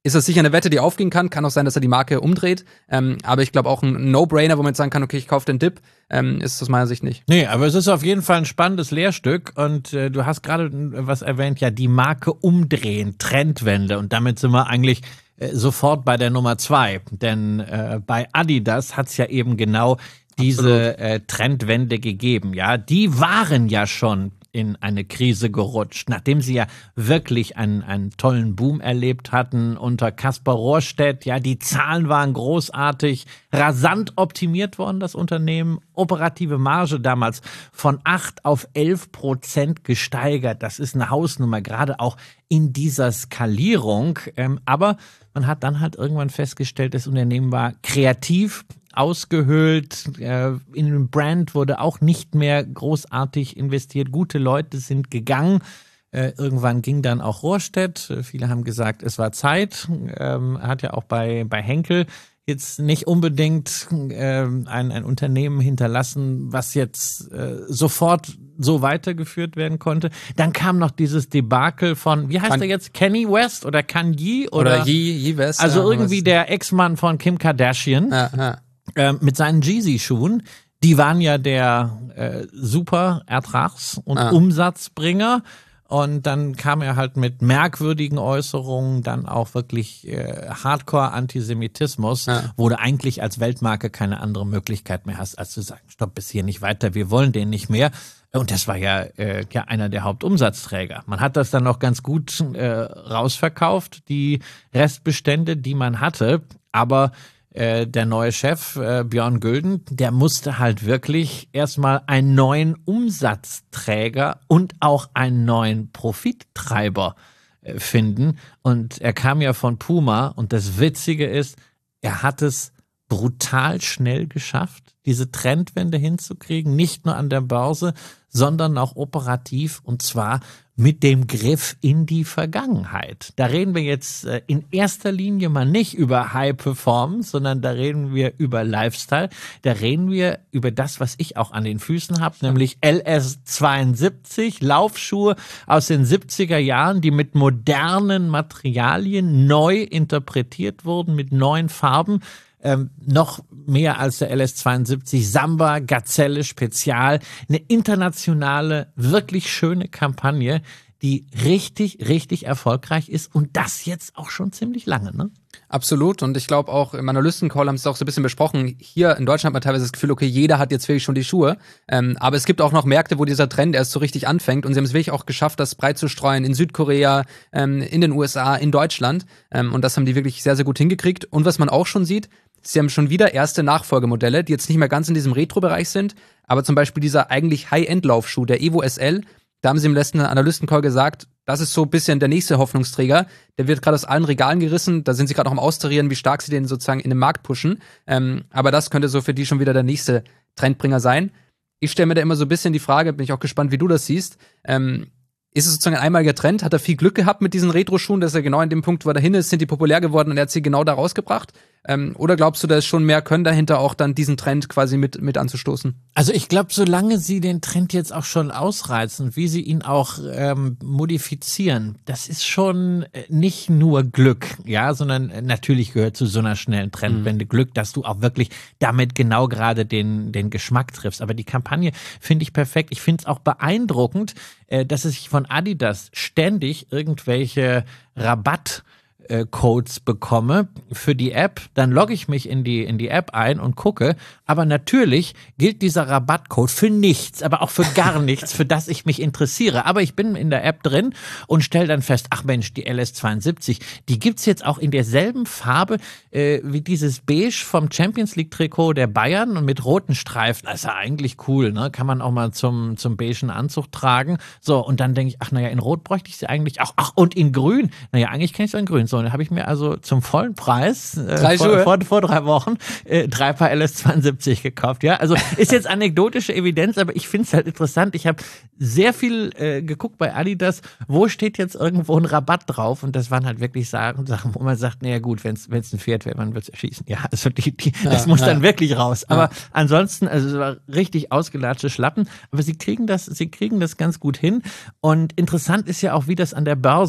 ist das sicher eine Wette, die aufgehen kann. Kann auch sein, dass er die Marke umdreht. Ähm, aber ich glaube auch ein No-Brainer, wo man jetzt sagen kann, okay, ich kaufe den Dip, ähm, ist aus meiner Sicht nicht. Nee, aber es ist auf jeden Fall ein spannendes Lehrstück. Und äh, du hast gerade was erwähnt, ja, die Marke umdrehen, Trendwende. Und damit sind wir eigentlich äh, sofort bei der Nummer zwei. Denn äh, bei Adidas hat's ja eben genau diese äh, Trendwende gegeben. Ja, die waren ja schon in eine Krise gerutscht, nachdem sie ja wirklich einen, einen tollen Boom erlebt hatten unter Kaspar Rohrstedt. Ja, die Zahlen waren großartig, rasant optimiert worden, das Unternehmen. Operative Marge damals von acht auf elf Prozent gesteigert. Das ist eine Hausnummer, gerade auch in dieser Skalierung. Ähm, aber man hat dann halt irgendwann festgestellt, das Unternehmen war kreativ, ausgehöhlt, äh, in den Brand wurde auch nicht mehr großartig investiert, gute Leute sind gegangen, äh, irgendwann ging dann auch Rohrstedt, viele haben gesagt, es war Zeit, ähm, hat ja auch bei, bei Henkel jetzt nicht unbedingt äh, ein, ein Unternehmen hinterlassen, was jetzt äh, sofort so weitergeführt werden konnte. Dann kam noch dieses Debakel von, wie heißt Kan- er jetzt, Kanye West oder Kanye? Oder, oder Ye, Ye West. Also ja, irgendwie der Ex-Mann von Kim Kardashian. Ja, ja. Äh, mit seinen Yeezy-Schuhen, die waren ja der äh, super Ertrags- und ah. Umsatzbringer. Und dann kam er halt mit merkwürdigen Äußerungen, dann auch wirklich äh, Hardcore-Antisemitismus, ja. wo du eigentlich als Weltmarke keine andere Möglichkeit mehr hast, als zu sagen, stopp, bis hier nicht weiter, wir wollen den nicht mehr. Und das war ja, äh, ja einer der Hauptumsatzträger. Man hat das dann auch ganz gut äh, rausverkauft, die Restbestände, die man hatte, aber der neue Chef, äh, Björn Gulden, der musste halt wirklich erstmal einen neuen Umsatzträger und auch einen neuen Profittreiber äh, finden. Und er kam ja von Puma und das Witzige ist, er hat es brutal schnell geschafft, diese Trendwende hinzukriegen, nicht nur an der Börse, sondern auch operativ und zwar mit dem Griff in die Vergangenheit. Da reden wir jetzt äh, in erster Linie mal nicht über High Performance, sondern da reden wir über Lifestyle. Da reden wir über das, was ich auch an den Füßen habe, nämlich L S zweiundsiebzig, Laufschuhe aus den siebziger Jahren, die mit modernen Materialien neu interpretiert wurden, mit neuen Farben. Ähm, noch mehr als der L S zweiundsiebzig, Samba, Gazelle, Spezial, eine internationale, wirklich schöne Kampagne, die richtig, richtig erfolgreich ist und das jetzt auch schon ziemlich lange, ne? Absolut und ich glaube auch im Analysten-Call haben sie es auch so ein bisschen besprochen, hier in Deutschland hat man teilweise das Gefühl, okay, jeder hat jetzt wirklich schon die Schuhe, ähm, aber es gibt auch noch Märkte, wo dieser Trend erst so richtig anfängt und sie haben es wirklich auch geschafft, das breit zu streuen in Südkorea, ähm, in den U S A, in Deutschland ähm, und das haben die wirklich sehr, sehr gut hingekriegt und was man auch schon sieht, sie haben schon wieder erste Nachfolgemodelle, die jetzt nicht mehr ganz in diesem Retro-Bereich sind, aber zum Beispiel dieser eigentlich High-End-Laufschuh, der Evo S L, da haben sie im letzten Analysten-Call gesagt, das ist so ein bisschen der nächste Hoffnungsträger. Der wird gerade aus allen Regalen gerissen. Da sind sie gerade noch am Austarieren, wie stark sie den sozusagen in den Markt pushen. Ähm, aber das könnte so für die schon wieder der nächste Trendbringer sein. Ich stelle mir da immer so ein bisschen die Frage, bin ich auch gespannt, wie du das siehst. Ähm, ist es sozusagen ein einmaliger Trend? Hat er viel Glück gehabt mit diesen Retro-Schuhen, dass er genau in dem Punkt, wo er dahin ist, sind die populär geworden und er hat sie genau da rausgebracht? Ähm, oder glaubst du, da ist schon mehr Können dahinter, auch dann diesen Trend quasi mit, mit anzustoßen? Also ich glaube, solange sie den Trend jetzt auch schon ausreizen, wie sie ihn auch ähm, modifizieren, das ist schon nicht nur Glück, ja, sondern natürlich gehört zu so einer schnellen Trendwende mhm. Glück, dass du auch wirklich damit genau gerade den, den Geschmack triffst. Aber die Kampagne finde ich perfekt. Ich finde es auch beeindruckend, äh, dass es sich von Adidas ständig irgendwelche Rabatt Codes bekomme für die App, dann logge ich mich in die in die App ein und gucke, aber natürlich gilt dieser Rabattcode für nichts, aber auch für gar nichts, für das ich mich interessiere, aber ich bin in der App drin und stelle dann fest, ach Mensch, die L S zweiundsiebzig, die gibt's jetzt auch in derselben Farbe äh, wie dieses Beige vom Champions League Trikot der Bayern und mit roten Streifen, das ist ja eigentlich cool, ne? Kann man auch mal zum zum beigen Anzug tragen, so, und dann denke ich, ach naja, in Rot bräuchte ich sie eigentlich auch, ach, und in Grün, naja, eigentlich kann ich so in Grün. So, dann habe ich mir also zum vollen Preis äh, drei vor, Schuhe. vor, vor drei Wochen äh, drei Paar L S zweiundsiebzig gekauft. Ja, also ist jetzt anekdotische Evidenz, aber ich finde es halt interessant. Ich habe sehr viel äh, geguckt bei Adidas, wo steht jetzt irgendwo ein Rabatt drauf, und das waren halt wirklich Sachen, Sachen wo man sagt, naja gut, wenn es ein Pferd wäre, man würde es erschießen. Ja, also die, die, ja, das muss ja. dann wirklich raus. Aber ja. ansonsten, also es war richtig ausgelatschte Schlappen, aber sie kriegen das, sie kriegen das ganz gut hin. Und interessant ist ja auch, wie das an der Börse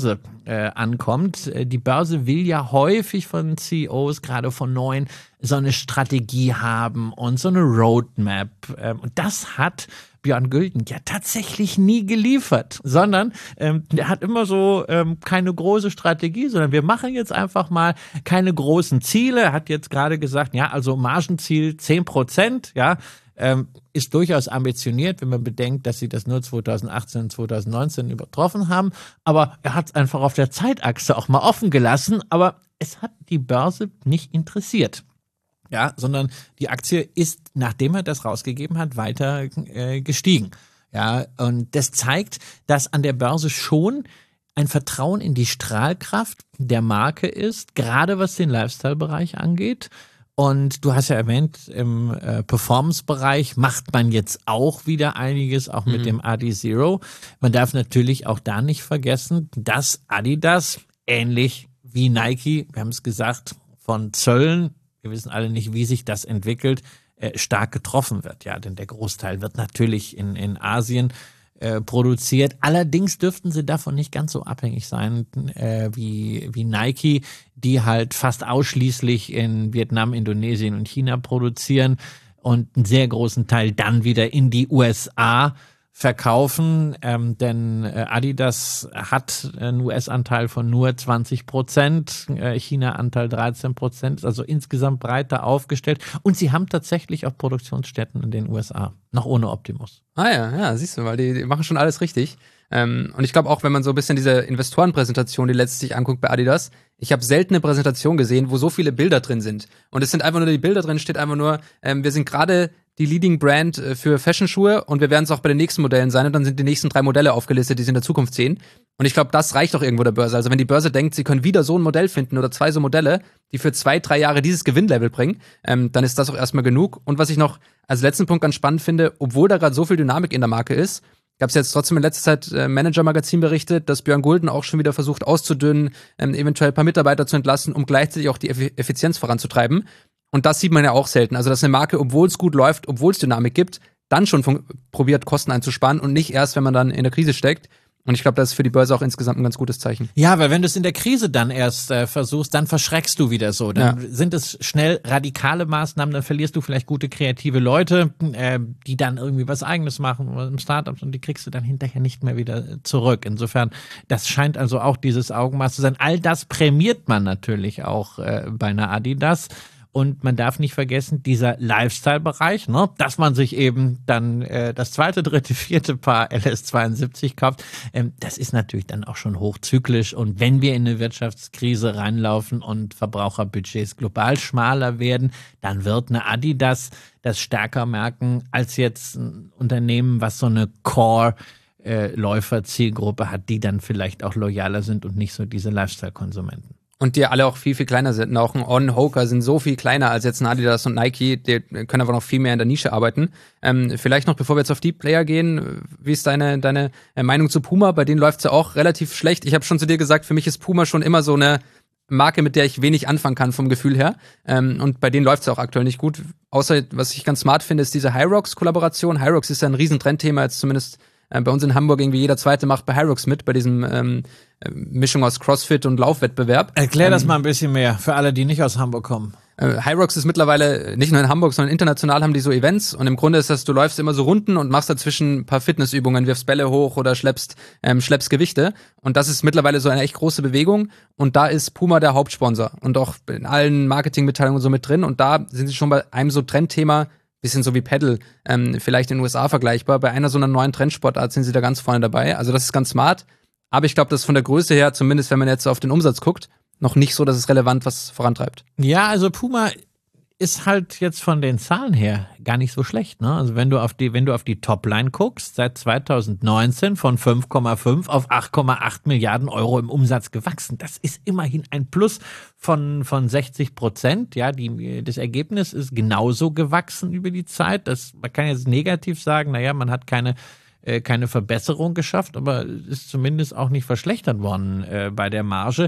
äh, ankommt. Die Börse will ja häufig von C E Os, gerade von neuen, so eine Strategie haben und so eine Roadmap. Ähm, und das hat Björn Gulden ja tatsächlich nie geliefert, sondern ähm, der hat immer so ähm, keine große Strategie, sondern wir machen jetzt einfach mal keine großen Ziele. Er hat jetzt gerade gesagt, ja, also Margenziel zehn Prozent, ja, ähm, ist durchaus ambitioniert, wenn man bedenkt, dass sie das nur zweitausendachtzehn und zweitausendneunzehn übertroffen haben. Aber er hat es einfach auf der Zeitachse auch mal offen gelassen, aber es hat die Börse nicht interessiert. Ja, sondern die Aktie ist, nachdem er das rausgegeben hat, weiter äh, gestiegen. Ja, und das zeigt, dass an der Börse schon ein Vertrauen in die Strahlkraft der Marke ist, gerade was den Lifestyle-Bereich angeht. Und du hast ja erwähnt, im äh, Performance-Bereich macht man jetzt auch wieder einiges, auch mit mhm. dem Adizero. Man darf natürlich auch da nicht vergessen, dass Adidas, ähnlich wie Nike, wir haben es gesagt, von Zöllen, wir wissen alle nicht, wie sich das entwickelt, äh, stark getroffen wird. Ja, denn der Großteil wird natürlich in, in Asien äh, produziert. Allerdings dürften sie davon nicht ganz so abhängig sein äh, wie, wie Nike, die halt fast ausschließlich in Vietnam, Indonesien und China produzieren und einen sehr großen Teil dann wieder in die U S A verkaufen, ähm, denn äh, Adidas hat einen U S-Anteil von nur zwanzig Prozent, äh, China-Anteil dreizehn Prozent, also insgesamt breiter aufgestellt. Und sie haben tatsächlich auch Produktionsstätten in den U S A, noch ohne Optimus. Ah ja, ja, siehst du, weil die, die machen schon alles richtig. Ähm, und ich glaube auch, wenn man so ein bisschen diese Investorenpräsentation, die letztlich anguckt bei Adidas, ich habe selten eine Präsentation gesehen, wo so viele Bilder drin sind. Und es sind einfach nur die Bilder drin, steht einfach nur, ähm, wir sind gerade die Leading Brand für Fashion-Schuhe und wir werden es auch bei den nächsten Modellen sein und dann sind die nächsten drei Modelle aufgelistet, die sie in der Zukunft sehen. Und ich glaube, das reicht doch irgendwo der Börse. Also wenn die Börse denkt, sie können wieder so ein Modell finden oder zwei so Modelle, die für zwei, drei Jahre dieses Gewinnlevel bringen, ähm, dann ist das auch erstmal genug. Und was ich noch als letzten Punkt ganz spannend finde, obwohl da gerade so viel Dynamik in der Marke ist, gab es jetzt trotzdem in letzter Zeit äh, Manager-Magazin berichtet, dass Björn Gulden auch schon wieder versucht auszudünnen, ähm, eventuell ein paar Mitarbeiter zu entlassen, um gleichzeitig auch die Eff- Effizienz voranzutreiben. Und das sieht man ja auch selten. Also, dass eine Marke, obwohl es gut läuft, obwohl es Dynamik gibt, dann schon fun- probiert, Kosten einzusparen und nicht erst, wenn man dann in der Krise steckt. Und ich glaube, das ist für die Börse auch insgesamt ein ganz gutes Zeichen. Ja, weil wenn du es in der Krise dann erst äh, versuchst, dann verschreckst du wieder so. Dann ja. sind es schnell radikale Maßnahmen, dann verlierst du vielleicht gute kreative Leute, äh, die dann irgendwie was Eigenes machen oder im Startups und die kriegst du dann hinterher nicht mehr wieder zurück. Insofern, das scheint also auch dieses Augenmaß zu sein. All das prämiert man natürlich auch äh, bei einer Adidas. Und man darf nicht vergessen, dieser Lifestyle-Bereich, ne, dass man sich eben dann äh, das zweite, dritte, vierte Paar L S zweiundsiebzig kauft, ähm, das ist natürlich dann auch schon hochzyklisch. Und wenn wir in eine Wirtschaftskrise reinlaufen und Verbraucherbudgets global schmaler werden, dann wird eine Adidas das stärker merken als jetzt ein Unternehmen, was so eine Core äh, Läufer-Zielgruppe hat, die dann vielleicht auch loyaler sind und nicht so diese Lifestyle-Konsumenten. Und die alle auch viel, viel kleiner sind. Auch ein On, Hoka sind so viel kleiner als jetzt ein Adidas und Nike. Die können aber noch viel mehr in der Nische arbeiten. Ähm, vielleicht noch, bevor wir jetzt auf die Player gehen, wie ist deine, deine Meinung zu Puma? Bei denen läuft's ja auch relativ schlecht. Ich habe schon zu dir gesagt, für mich ist Puma schon immer so eine Marke, mit der ich wenig anfangen kann vom Gefühl her. Ähm, und bei denen läuft's ja auch aktuell nicht gut. Außer, was ich ganz smart finde, ist diese Hyrox-Kollaboration. Hyrox ist ja ein Riesentrendthema, jetzt zumindest äh, bei uns in Hamburg irgendwie jeder Zweite macht bei Hyrox mit, bei diesem ähm, Mischung aus Crossfit und Laufwettbewerb. Erklär das ähm, mal ein bisschen mehr für alle, die nicht aus Hamburg kommen. Äh, Hyrox ist mittlerweile nicht nur in Hamburg, sondern international haben die so Events und im Grunde ist das, du läufst immer so Runden und machst dazwischen ein paar Fitnessübungen, wirfst Bälle hoch oder schleppst, ähm, schleppst Gewichte und das ist mittlerweile so eine echt große Bewegung und da ist Puma der Hauptsponsor und auch in allen Marketingmitteilungen so mit drin und da sind sie schon bei einem so Trendthema, bisschen so wie Paddle, ähm, vielleicht in den U S A vergleichbar, bei einer so einer neuen Trendsportart sind sie da ganz vorne dabei, also das ist ganz smart. Aber ich glaube, das ist von der Größe her, zumindest wenn man jetzt auf den Umsatz guckt, noch nicht so, dass es relevant was vorantreibt. Ja, also Puma ist halt jetzt von den Zahlen her gar nicht so schlecht, ne? Also wenn du auf die, wenn du auf die Topline guckst, seit zweitausendneunzehn von fünf Komma fünf auf acht Komma acht Milliarden Euro im Umsatz gewachsen. Das ist immerhin ein Plus von, von sechzig Prozent. Ja, die, das Ergebnis ist genauso gewachsen über die Zeit. Das, man kann jetzt negativ sagen, naja, man hat keine keine Verbesserung geschafft, aber ist zumindest auch nicht verschlechtert worden äh, bei der Marge.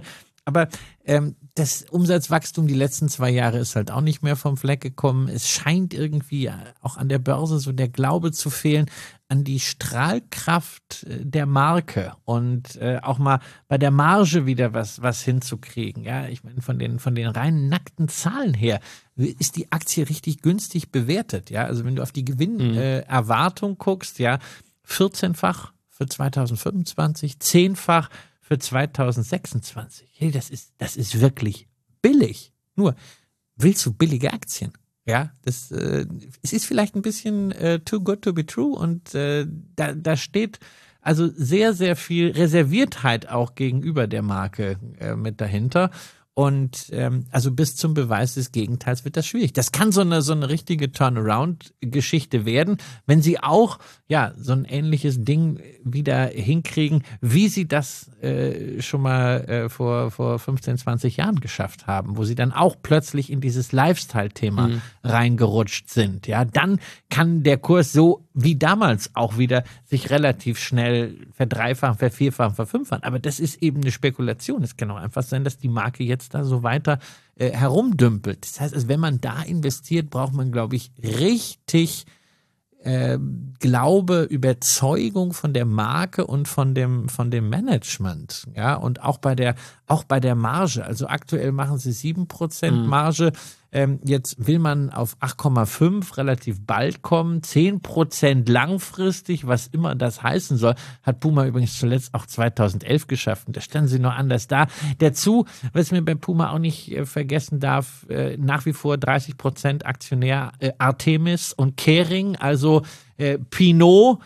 aber ähm, das Umsatzwachstum die letzten zwei Jahre ist halt auch nicht mehr vom Fleck gekommen. Es scheint irgendwie auch an der Börse so der Glaube zu fehlen an die Strahlkraft der Marke und äh, auch mal bei der Marge wieder was was hinzukriegen. Ja, ich meine, von den von den rein nackten Zahlen her ist die Aktie richtig günstig bewertet. Ja, also wenn du auf die Gewinnerwartung mhm. äh, guckst, ja, vierzehnfach für zweitausendfünfundzwanzig, zehnfach für zweitausendsechsundzwanzig. Hey, das ist, das ist wirklich billig. Nur, willst du billige Aktien? Ja, das, äh, es ist vielleicht ein bisschen äh, too good to be true und äh, da, da steht also sehr, sehr viel Reserviertheit auch gegenüber der Marke äh, mit dahinter. Und ähm, also bis zum Beweis des Gegenteils wird das schwierig. Das kann so eine so eine richtige Turnaround-Geschichte werden, wenn sie auch ja so ein ähnliches Ding wieder hinkriegen, wie sie das äh, schon mal äh, vor vor fünfzehn, zwanzig Jahren geschafft haben, wo sie dann auch plötzlich in dieses Lifestyle-Thema mhm. reingerutscht sind. Ja, dann kann der Kurs so wie damals auch wieder sich relativ schnell verdreifachen, vervierfachen, verfünffachen. Aber das ist eben eine Spekulation. Es kann auch einfach sein, dass die Marke jetzt da so weiter äh, herumdümpelt. Das heißt, also wenn man da investiert, braucht man, glaube ich, richtig äh, Glaube, Überzeugung von der Marke und von dem von dem Management. Ja, und auch bei der auch bei der Marge. Also aktuell machen sie sieben Prozent Marge. Mhm. Ähm, jetzt will man auf acht Komma fünf relativ bald kommen, zehn Prozent langfristig, was immer das heißen soll, hat Puma übrigens zuletzt auch zweitausendelf geschafft. Und da standen sie noch anders da. Dazu, was mir bei Puma auch nicht äh, vergessen darf, äh, nach wie vor dreißig Prozent Aktionär äh, Artemis und Kering, also äh, Pinot,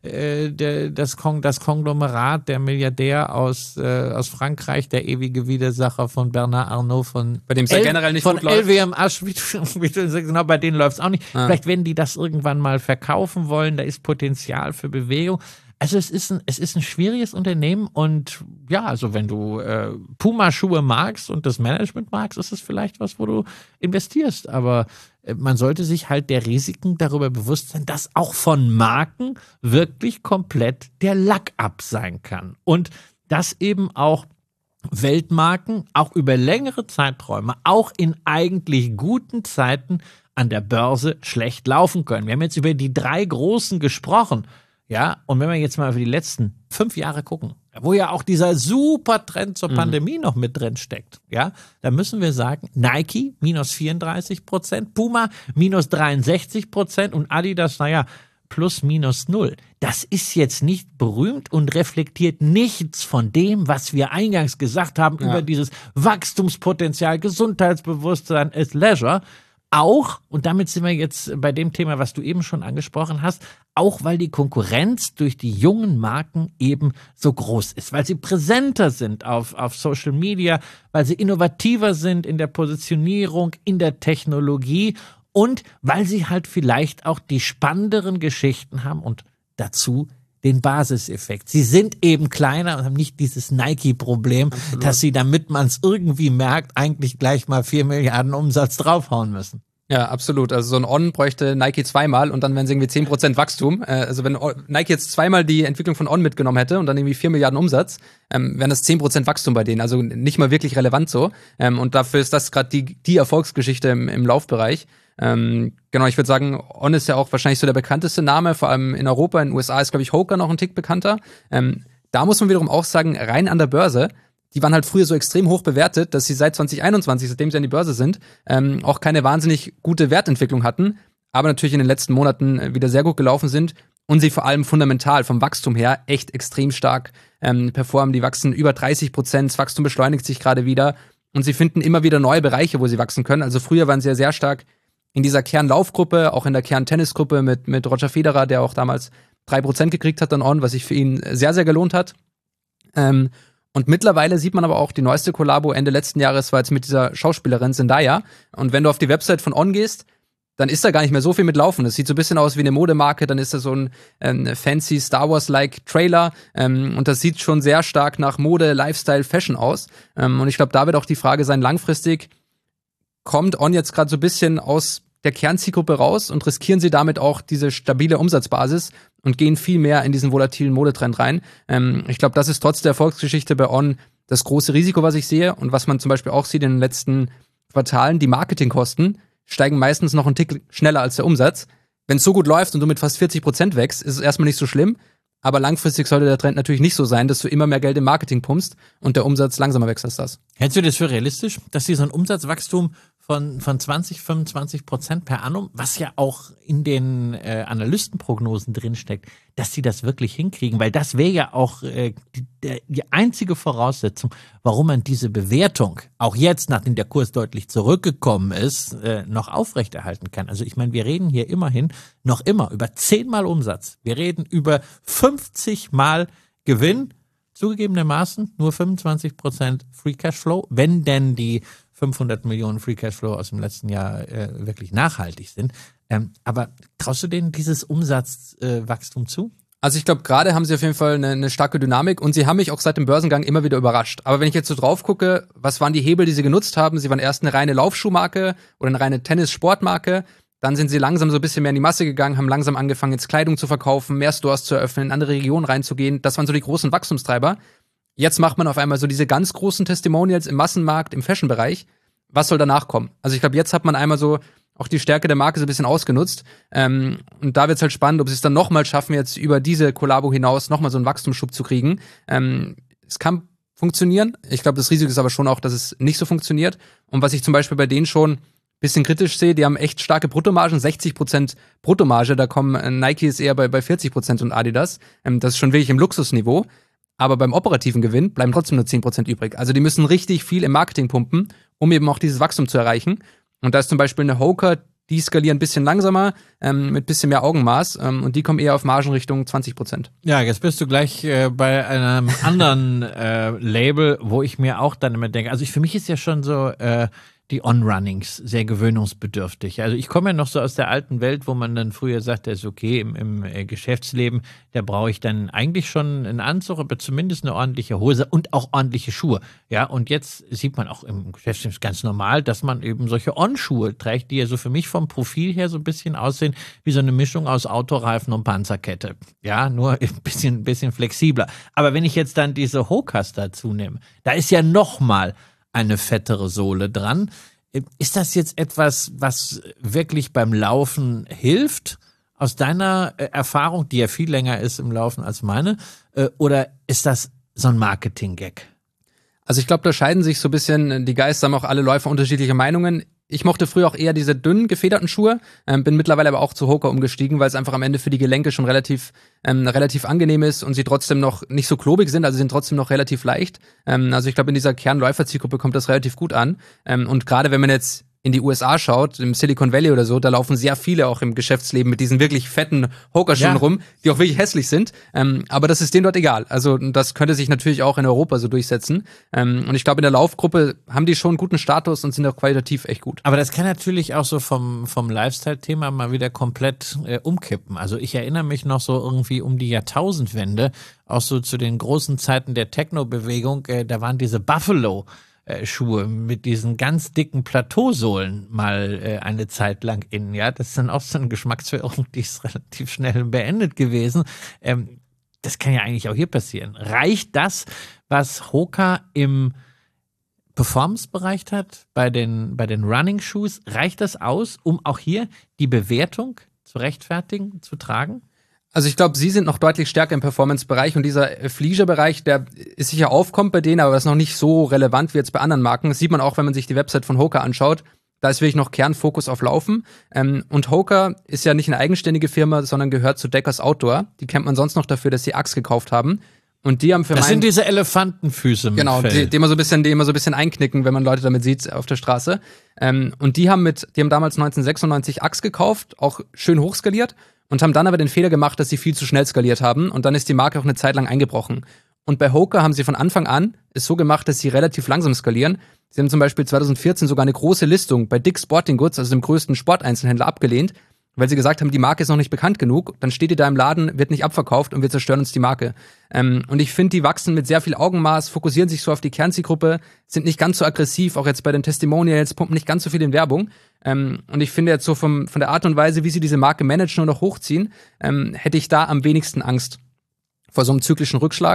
Der, das, Kong, das Konglomerat, der Milliardär aus, äh, aus Frankreich, der ewige Widersacher von Bernard Arnault von bei dem es ja generell nicht von gut läuft. L W M H, genau, bei denen läuft es auch nicht. Ah. Vielleicht werden die das irgendwann mal verkaufen wollen, da ist Potenzial für Bewegung. Also es ist ein, es ist ein schwieriges Unternehmen und ja, also wenn du äh, Puma-Schuhe magst und das Management magst, ist es vielleicht was, wo du investierst. Aber äh, man sollte sich halt der Risiken darüber bewusst sein, dass auch von Marken wirklich komplett der Lack ab sein kann. Und dass eben auch Weltmarken auch über längere Zeiträume, auch in eigentlich guten Zeiten an der Börse schlecht laufen können. Wir haben jetzt über die drei Großen gesprochen. Ja, und wenn wir jetzt mal für die letzten fünf Jahre gucken, wo ja auch dieser super Trend zur Pandemie mhm. noch mit drin steckt, ja, da müssen wir sagen, Nike minus vierunddreißig Prozent, Puma minus dreiundsechzig Prozent und Adidas, naja, plus minus null. Das ist jetzt nicht berühmt und reflektiert nichts von dem, was wir eingangs gesagt haben ja. über dieses Wachstumspotenzial, Gesundheitsbewusstsein, as Leisure. Auch, und damit sind wir jetzt bei dem Thema, was du eben schon angesprochen hast, auch weil die Konkurrenz durch die jungen Marken eben so groß ist, weil sie präsenter sind auf, auf Social Media, weil sie innovativer sind in der Positionierung, in der Technologie und weil sie halt vielleicht auch die spannenderen Geschichten haben und dazu den Basiseffekt. Sie sind eben kleiner und haben nicht dieses Nike-Problem, Absolut. dass sie, damit man es irgendwie merkt, eigentlich gleich mal vier Milliarden Umsatz draufhauen müssen. Ja, absolut. Also so ein On bräuchte Nike zweimal und dann wären es irgendwie zehn Prozent Wachstum. Also wenn Nike jetzt zweimal die Entwicklung von On mitgenommen hätte und dann irgendwie vier Milliarden Umsatz, ähm, wären das zehn Prozent Wachstum bei denen. Also nicht mal wirklich relevant so. Ähm, und dafür ist das gerade die, die Erfolgsgeschichte im, im Laufbereich. Ähm, genau, ich würde sagen, On ist ja auch wahrscheinlich so der bekannteste Name, vor allem in Europa. In den U S A ist, glaube ich, Hoka noch ein Tick bekannter. Ähm, da muss man wiederum auch sagen, rein an der Börse, die waren halt früher so extrem hoch bewertet, dass sie seit zwanzig einundzwanzig, seitdem sie an die Börse sind, ähm, auch keine wahnsinnig gute Wertentwicklung hatten, aber natürlich in den letzten Monaten wieder sehr gut gelaufen sind und sie vor allem fundamental vom Wachstum her echt extrem stark ähm, performen. Die wachsen über dreißig Prozent, das Wachstum beschleunigt sich gerade wieder und sie finden immer wieder neue Bereiche, wo sie wachsen können. Also früher waren sie ja sehr stark in dieser Kernlaufgruppe, auch in der Kerntennisgruppe mit, mit Roger Federer, der auch damals drei Prozent gekriegt hat dann On, was sich für ihn sehr, sehr gelohnt hat. Ähm, Und mittlerweile sieht man aber auch, die neueste Kollabo Ende letzten Jahres war jetzt mit dieser Schauspielerin Zendaya. Und wenn du auf die Website von On gehst, dann ist da gar nicht mehr so viel mit Laufen. Das sieht so ein bisschen aus wie eine Modemarke, dann ist da so ein ähm, fancy Star Wars-like Trailer. Ähm, und das sieht schon sehr stark nach Mode, Lifestyle, Fashion aus. Ähm, und ich glaube, da wird auch die Frage sein, langfristig kommt On jetzt gerade so ein bisschen aus der Kernzielgruppe raus und riskieren sie damit auch diese stabile Umsatzbasis und gehen viel mehr in diesen volatilen Modetrend rein. Ähm, ich glaube, das ist trotz der Erfolgsgeschichte bei On das große Risiko, was ich sehe und was man zum Beispiel auch sieht in den letzten Quartalen, die Marketingkosten steigen meistens noch einen Tick schneller als der Umsatz. Wenn es so gut läuft und du mit fast vierzig Prozent wächst, ist es erstmal nicht so schlimm. Aber langfristig sollte der Trend natürlich nicht so sein, dass du immer mehr Geld im Marketing pumpst und der Umsatz langsamer wächst als das. Hältst du das für realistisch, dass dieser ein Umsatzwachstum von, von zwanzig, fünfundzwanzig Prozent per annum, was ja auch in den äh, Analystenprognosen drinsteckt, dass sie das wirklich hinkriegen? Weil das wäre ja auch äh, die, der, die einzige Voraussetzung, warum man diese Bewertung, auch jetzt, nachdem der Kurs deutlich zurückgekommen ist, äh, noch aufrechterhalten kann. Also ich meine, wir reden hier immerhin noch immer über zehnmal Umsatz. Wir reden über fünfzig Mal Gewinn, zugegebenermaßen nur fünfundzwanzig Prozent Free Cashflow, wenn denn die fünfhundert Millionen Free Cashflow aus dem letzten Jahr äh, wirklich nachhaltig sind. Ähm, aber traust du denen dieses Umsatzwachstum äh, zu? Also ich glaube, gerade haben sie auf jeden Fall eine, eine starke Dynamik und sie haben mich auch seit dem Börsengang immer wieder überrascht. Aber wenn ich jetzt so drauf gucke, was waren die Hebel, die sie genutzt haben? Sie waren erst eine reine Laufschuhmarke oder eine reine Tennis-Sportmarke. Dann sind sie langsam so ein bisschen mehr in die Masse gegangen, haben langsam angefangen, jetzt Kleidung zu verkaufen, mehr Stores zu eröffnen, in andere Regionen reinzugehen. Das waren so die großen Wachstumstreiber. Jetzt macht man auf einmal so diese ganz großen Testimonials im Massenmarkt, im Fashion-Bereich. Was soll danach kommen? Also ich glaube, jetzt hat man einmal so auch die Stärke der Marke so ein bisschen ausgenutzt. Ähm, und da wird es halt spannend, ob sie es dann nochmal schaffen, jetzt über diese Kollabo hinaus nochmal so einen Wachstumsschub zu kriegen. Ähm, es kann funktionieren. Ich glaube, das Risiko ist aber schon auch, dass es nicht so funktioniert. Und was ich zum Beispiel bei denen schon bisschen kritisch sehe, die haben echt starke Bruttomargen, sechzig Prozent Bruttomarge, da kommen äh, Nike ist eher bei, bei vierzig Prozent und Adidas. Ähm, das ist schon wirklich im Luxusniveau. Aber beim operativen Gewinn bleiben trotzdem nur zehn Prozent übrig. Also die müssen richtig viel im Marketing pumpen, um eben auch dieses Wachstum zu erreichen. Und da ist zum Beispiel eine Hoka, die skalieren ein bisschen langsamer, ähm, mit ein bisschen mehr Augenmaß. Ähm, und die kommen eher auf Margen Richtung zwanzig Prozent. Ja, jetzt bist du gleich äh, bei einem anderen äh, Label, wo ich mir auch dann immer denke, also ich, für mich ist ja schon so äh, die On-Runnings sehr gewöhnungsbedürftig. Also ich komme ja noch so aus der alten Welt, wo man dann früher sagte, ist okay, im, im äh, Geschäftsleben, da brauche ich dann eigentlich schon einen Anzug, aber zumindest eine ordentliche Hose und auch ordentliche Schuhe. Ja, und jetzt sieht man auch im Geschäftsleben ganz normal, dass man eben solche On-Schuhe trägt, die ja so für mich vom Profil her so ein bisschen aussehen wie so eine Mischung aus Autoreifen und Panzerkette. Ja, nur ein bisschen, ein bisschen flexibler. Aber wenn ich jetzt dann diese Hokas dazu nehme, da ist ja noch mal eine fettere Sohle dran. Ist das jetzt etwas, was wirklich beim Laufen hilft? Aus deiner Erfahrung, die ja viel länger ist im Laufen als meine, oder ist das so ein Marketing-Gag? Also ich glaube, da scheiden sich so ein bisschen die Geister, haben auch alle Läufer unterschiedliche Meinungen. Ich mochte früher auch eher diese dünnen, gefederten Schuhe, ähm, bin mittlerweile aber auch zu Hoka umgestiegen, weil es einfach am Ende für die Gelenke schon relativ ähm, relativ angenehm ist und sie trotzdem noch nicht so klobig sind, also sind trotzdem noch relativ leicht. Ähm, also ich glaube, in dieser Kernläufer-Zielgruppe kommt das relativ gut an. Ähm, und gerade wenn man jetzt in die U S A schaut, im Silicon Valley oder so, da laufen sehr viele auch im Geschäftsleben mit diesen wirklich fetten Hoka-Schuhen ja. rum, die auch wirklich hässlich sind. Ähm, aber das ist denen dort egal. Also das könnte sich natürlich auch in Europa so durchsetzen. Ähm, und ich glaube, in der Laufgruppe haben die schon einen guten Status und sind auch qualitativ echt gut. Aber das kann natürlich auch so vom, vom Lifestyle-Thema mal wieder komplett äh, umkippen. Also ich erinnere mich noch so irgendwie um die Jahrtausendwende, auch so zu den großen Zeiten der Techno-Bewegung, äh, da waren diese Buffalo Schuhe mit diesen ganz dicken Plateausohlen mal äh, eine Zeit lang in. Ja, das ist dann auch so eine Geschmacksverirrung, die ist relativ schnell beendet gewesen. Ähm, das kann ja eigentlich auch hier passieren. Reicht das, was Hoka im Performance-Bereich hat, bei den, bei den Running-Shoes, reicht das aus, um auch hier die Bewertung zu rechtfertigen, zu tragen? Also ich glaube, sie sind noch deutlich stärker im Performance-Bereich und dieser Athleisure-Bereich, der ist sicher aufkommt bei denen, aber das ist noch nicht so relevant wie jetzt bei anderen Marken. Das sieht man auch, wenn man sich die Website von Hoka anschaut. Da ist wirklich noch Kernfokus auf Laufen. Ähm, und Hoka ist ja nicht eine eigenständige Firma, sondern gehört zu Deckers Outdoor. Die kennt man sonst noch dafür, dass sie Axe gekauft haben. Und die haben für Das sind diese Elefantenfüße mit Genau, Fell. die, die immer so ein bisschen, die immer so ein bisschen einknicken, wenn man Leute damit sieht auf der Straße. Ähm, und die haben mit, die haben damals neunzehnhundertsechsundneunzig Axe gekauft, auch schön hochskaliert. Und haben dann aber den Fehler gemacht, dass sie viel zu schnell skaliert haben. Und dann ist die Marke auch eine Zeit lang eingebrochen. Und bei Hoka haben sie von Anfang an es so gemacht, dass sie relativ langsam skalieren. Sie haben zum Beispiel zweitausendvierzehn sogar eine große Listung bei Dick's Sporting Goods, also dem größten Sporteinzelhändler, abgelehnt, weil sie gesagt haben, die Marke ist noch nicht bekannt genug. Dann steht die da im Laden, wird nicht abverkauft und wir zerstören uns die Marke. Ähm, und ich finde, die wachsen mit sehr viel Augenmaß, fokussieren sich so auf die Kernzielgruppe, sind nicht ganz so aggressiv, auch jetzt bei den Testimonials, pumpen nicht ganz so viel in Werbung. Ähm, und ich finde jetzt so vom, von der Art und Weise, wie sie diese Marke managen und auch hochziehen, ähm, hätte ich da am wenigsten Angst vor so einem zyklischen Rückschlag.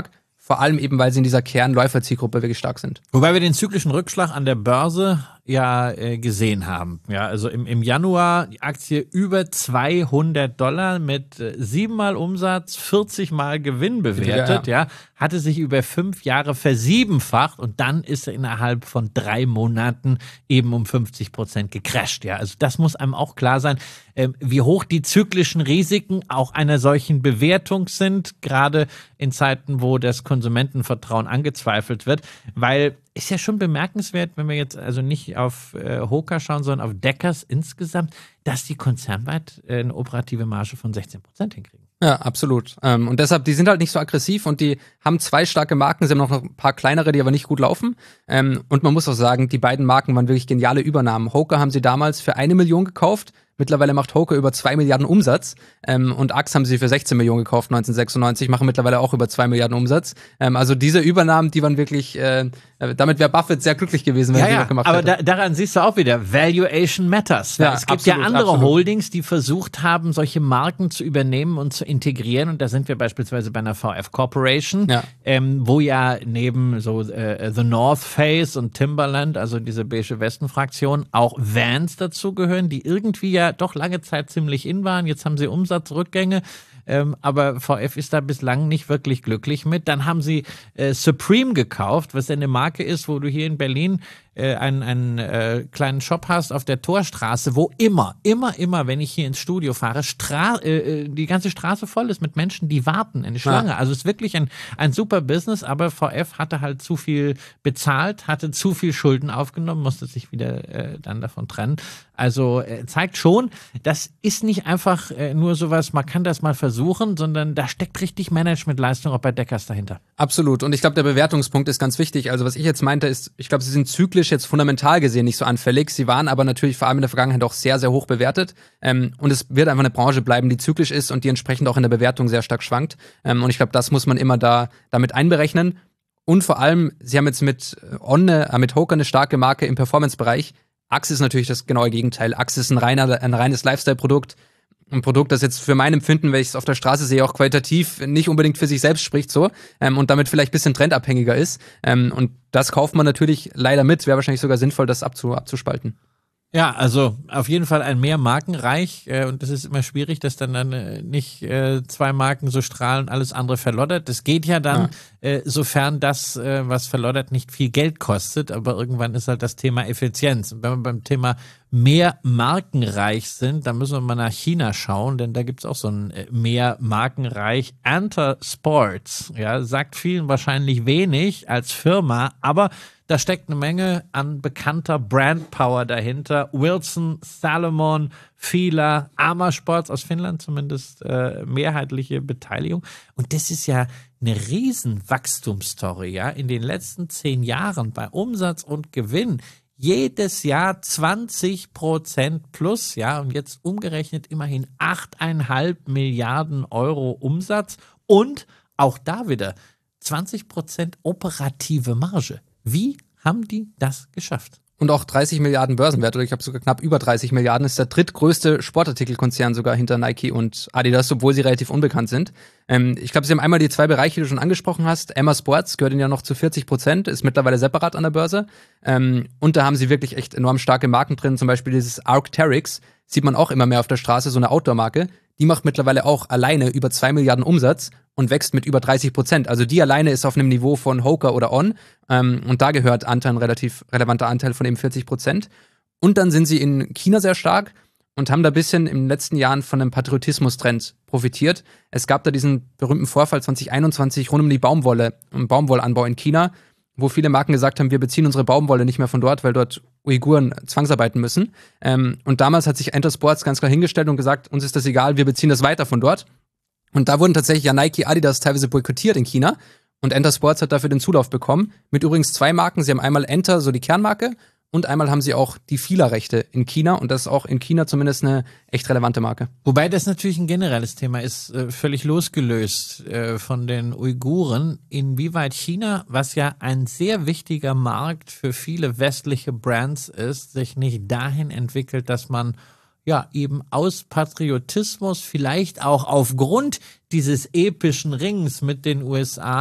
vor allem eben, weil sie in dieser Kernläufer-Zielgruppe wirklich stark sind. Wobei wir den zyklischen Rückschlag an der Börse ja äh, gesehen haben. Ja, also im, im Januar die Aktie über zweihundert Dollar mit äh, siebenmal Umsatz, vierzig Mal Gewinn bewertet, ja, ja, hatte sich über fünf Jahre versiebenfacht und dann ist er innerhalb von drei Monaten eben um fünfzig Prozent gecrasht. Ja, also das muss einem auch klar sein, äh, wie hoch die zyklischen Risiken auch einer solchen Bewertung sind, gerade in Zeiten, wo das Konsumentenvertrauen angezweifelt wird, weil ist ja schon bemerkenswert, wenn wir jetzt also nicht auf äh, Hoka schauen, sondern auf Deckers insgesamt, dass die konzernweit äh, eine operative Marge von sechzehn Prozent hinkriegen. Ja, absolut. Ähm, und deshalb, die sind halt nicht so aggressiv und die haben zwei starke Marken, sie haben noch ein paar kleinere, die aber nicht gut laufen. Ähm, und man muss auch sagen, die beiden Marken waren wirklich geniale Übernahmen. Hoka haben sie damals für eine Million gekauft. Mittlerweile macht Hoka über zwei Milliarden Umsatz ähm, und Axe haben sie für sechzehn Millionen gekauft neunzehnhundertsechsundneunzig, machen mittlerweile auch über zwei Milliarden Umsatz. Ähm, also diese Übernahmen, die waren wirklich, äh, damit wäre Buffett sehr glücklich gewesen, wenn ja, er die ja, noch gemacht aber hätte. Aber da, daran siehst du auch wieder, Valuation matters. Ja, es gibt absolut, ja andere absolut. Holdings, die versucht haben, solche Marken zu übernehmen und zu integrieren und da sind wir beispielsweise bei einer V F Corporation, ja. Ähm, wo ja neben so äh, The North Face und Timberland, also diese beige Westen-Fraktion, auch Vans dazugehören, die irgendwie ja doch lange Zeit ziemlich in waren. Jetzt haben sie Umsatzrückgänge, ähm, aber V F ist da bislang nicht wirklich glücklich mit. Dann haben sie äh, Supreme gekauft, was ja eine Marke ist, wo du hier in Berlin äh, einen, einen äh, kleinen Shop hast auf der Torstraße, wo immer, immer, immer, wenn ich hier ins Studio fahre, Stra äh, die ganze Straße voll ist mit Menschen, die warten, eine Schlange. Ja. Also es ist wirklich ein, ein super Business, aber V F hatte halt zu viel bezahlt, hatte zu viel Schulden aufgenommen, musste sich wieder äh, dann davon trennen. Also äh, zeigt schon, das ist nicht einfach äh, nur sowas, man kann das mal versuchen, sondern da steckt richtig Managementleistung auch bei Deckers dahinter. Absolut. Und ich glaube, der Bewertungspunkt ist ganz wichtig. Also was ich jetzt meinte, ist, ich glaube, sie sind zyklisch jetzt fundamental gesehen nicht so anfällig. Sie waren aber natürlich vor allem in der Vergangenheit auch sehr, sehr hoch bewertet. Ähm, und es wird einfach eine Branche bleiben, die zyklisch ist und die entsprechend auch in der Bewertung sehr stark schwankt. Ähm, und ich glaube, das muss man immer da damit einberechnen. Und vor allem, sie haben jetzt mit Onne, äh, mit Hoka eine starke Marke im Performance-Bereich. Axe ist natürlich das genaue Gegenteil. Axe ist ein, reiner, ein reines Lifestyle-Produkt. Ein Produkt, das jetzt für mein Empfinden, wenn ich es auf der Straße sehe, auch qualitativ nicht unbedingt für sich selbst spricht so ähm, und damit vielleicht ein bisschen trendabhängiger ist. Ähm, und das kauft man natürlich leider mit. Wäre wahrscheinlich sogar sinnvoll, das abzu abzuspalten. Ja, also auf jeden Fall ein mehr Markenreich äh, und das ist immer schwierig, dass dann, dann äh, nicht äh, zwei Marken so strahlen, alles andere verloddert. Das geht ja dann, ja. Äh, sofern das, äh, was verloddert, nicht viel Geld kostet, aber irgendwann ist halt das Thema Effizienz. Und wenn wir beim Thema mehr markenreich sind, dann müssen wir mal nach China schauen, denn da gibt's auch so ein äh, mehr markenreich. Anta Sports, ja, sagt vielen wahrscheinlich wenig als Firma, aber da steckt eine Menge an bekannter Brandpower dahinter. Wilson, Salomon, Fila, Ama Sports aus Finnland zumindest äh, mehrheitliche Beteiligung. Und das ist ja eine riesen Wachstumsstory, ja. In den letzten zehn Jahren bei Umsatz und Gewinn jedes Jahr zwanzig Prozent plus, ja. Und jetzt umgerechnet immerhin acht Komma fünf Milliarden Euro Umsatz und auch da wieder zwanzig Prozent operative Marge. Wie haben die das geschafft? Und auch dreißig Milliarden Börsenwert, oder ich glaube sogar knapp über dreißig Milliarden, ist der drittgrößte Sportartikelkonzern sogar hinter Nike und Adidas, obwohl sie relativ unbekannt sind. Ähm, ich glaube, sie haben einmal die zwei Bereiche, die du schon angesprochen hast. Emma Sports gehört ihnen ja noch zu vierzig Prozent, ist mittlerweile separat an der Börse. Ähm, und da haben sie wirklich echt enorm starke Marken drin, zum Beispiel dieses Arc'teryx, sieht man auch immer mehr auf der Straße, so eine Outdoor-Marke. Die macht mittlerweile auch alleine über zwei Milliarden Umsatz und wächst mit über dreißig Prozent. Also die alleine ist auf einem Niveau von Hoka oder On. Ähm, und da gehört Anta ein relativ relevanter Anteil von eben vierzig Prozent. Und dann sind sie in China sehr stark und haben da ein bisschen in den letzten Jahren von einem Patriotismus-Trend profitiert. Es gab da diesen berühmten Vorfall zwanzig einundzwanzig rund um die Baumwolle, um Baumwollanbau in China, wo viele Marken gesagt haben, wir beziehen unsere Baumwolle nicht mehr von dort, weil dort Uiguren zwangsarbeiten müssen. Ähm, und damals hat sich Anta Sports ganz klar hingestellt und gesagt, uns ist das egal, wir beziehen das weiter von dort. Und da wurden tatsächlich ja Nike, Adidas teilweise boykottiert in China. Und Anta Sports hat dafür den Zulauf bekommen. Mit übrigens zwei Marken. Sie haben einmal Anta, so die Kernmarke, und einmal haben sie auch die Fila-Rechte in China. Und das ist auch in China zumindest eine echt relevante Marke. Wobei das natürlich ein generelles Thema ist, äh, völlig losgelöst äh, von den Uiguren. Inwieweit China, was ja ein sehr wichtiger Markt für viele westliche Brands ist, sich nicht dahin entwickelt, dass man ja eben aus Patriotismus, vielleicht auch aufgrund dieses epischen Rings mit den U S A,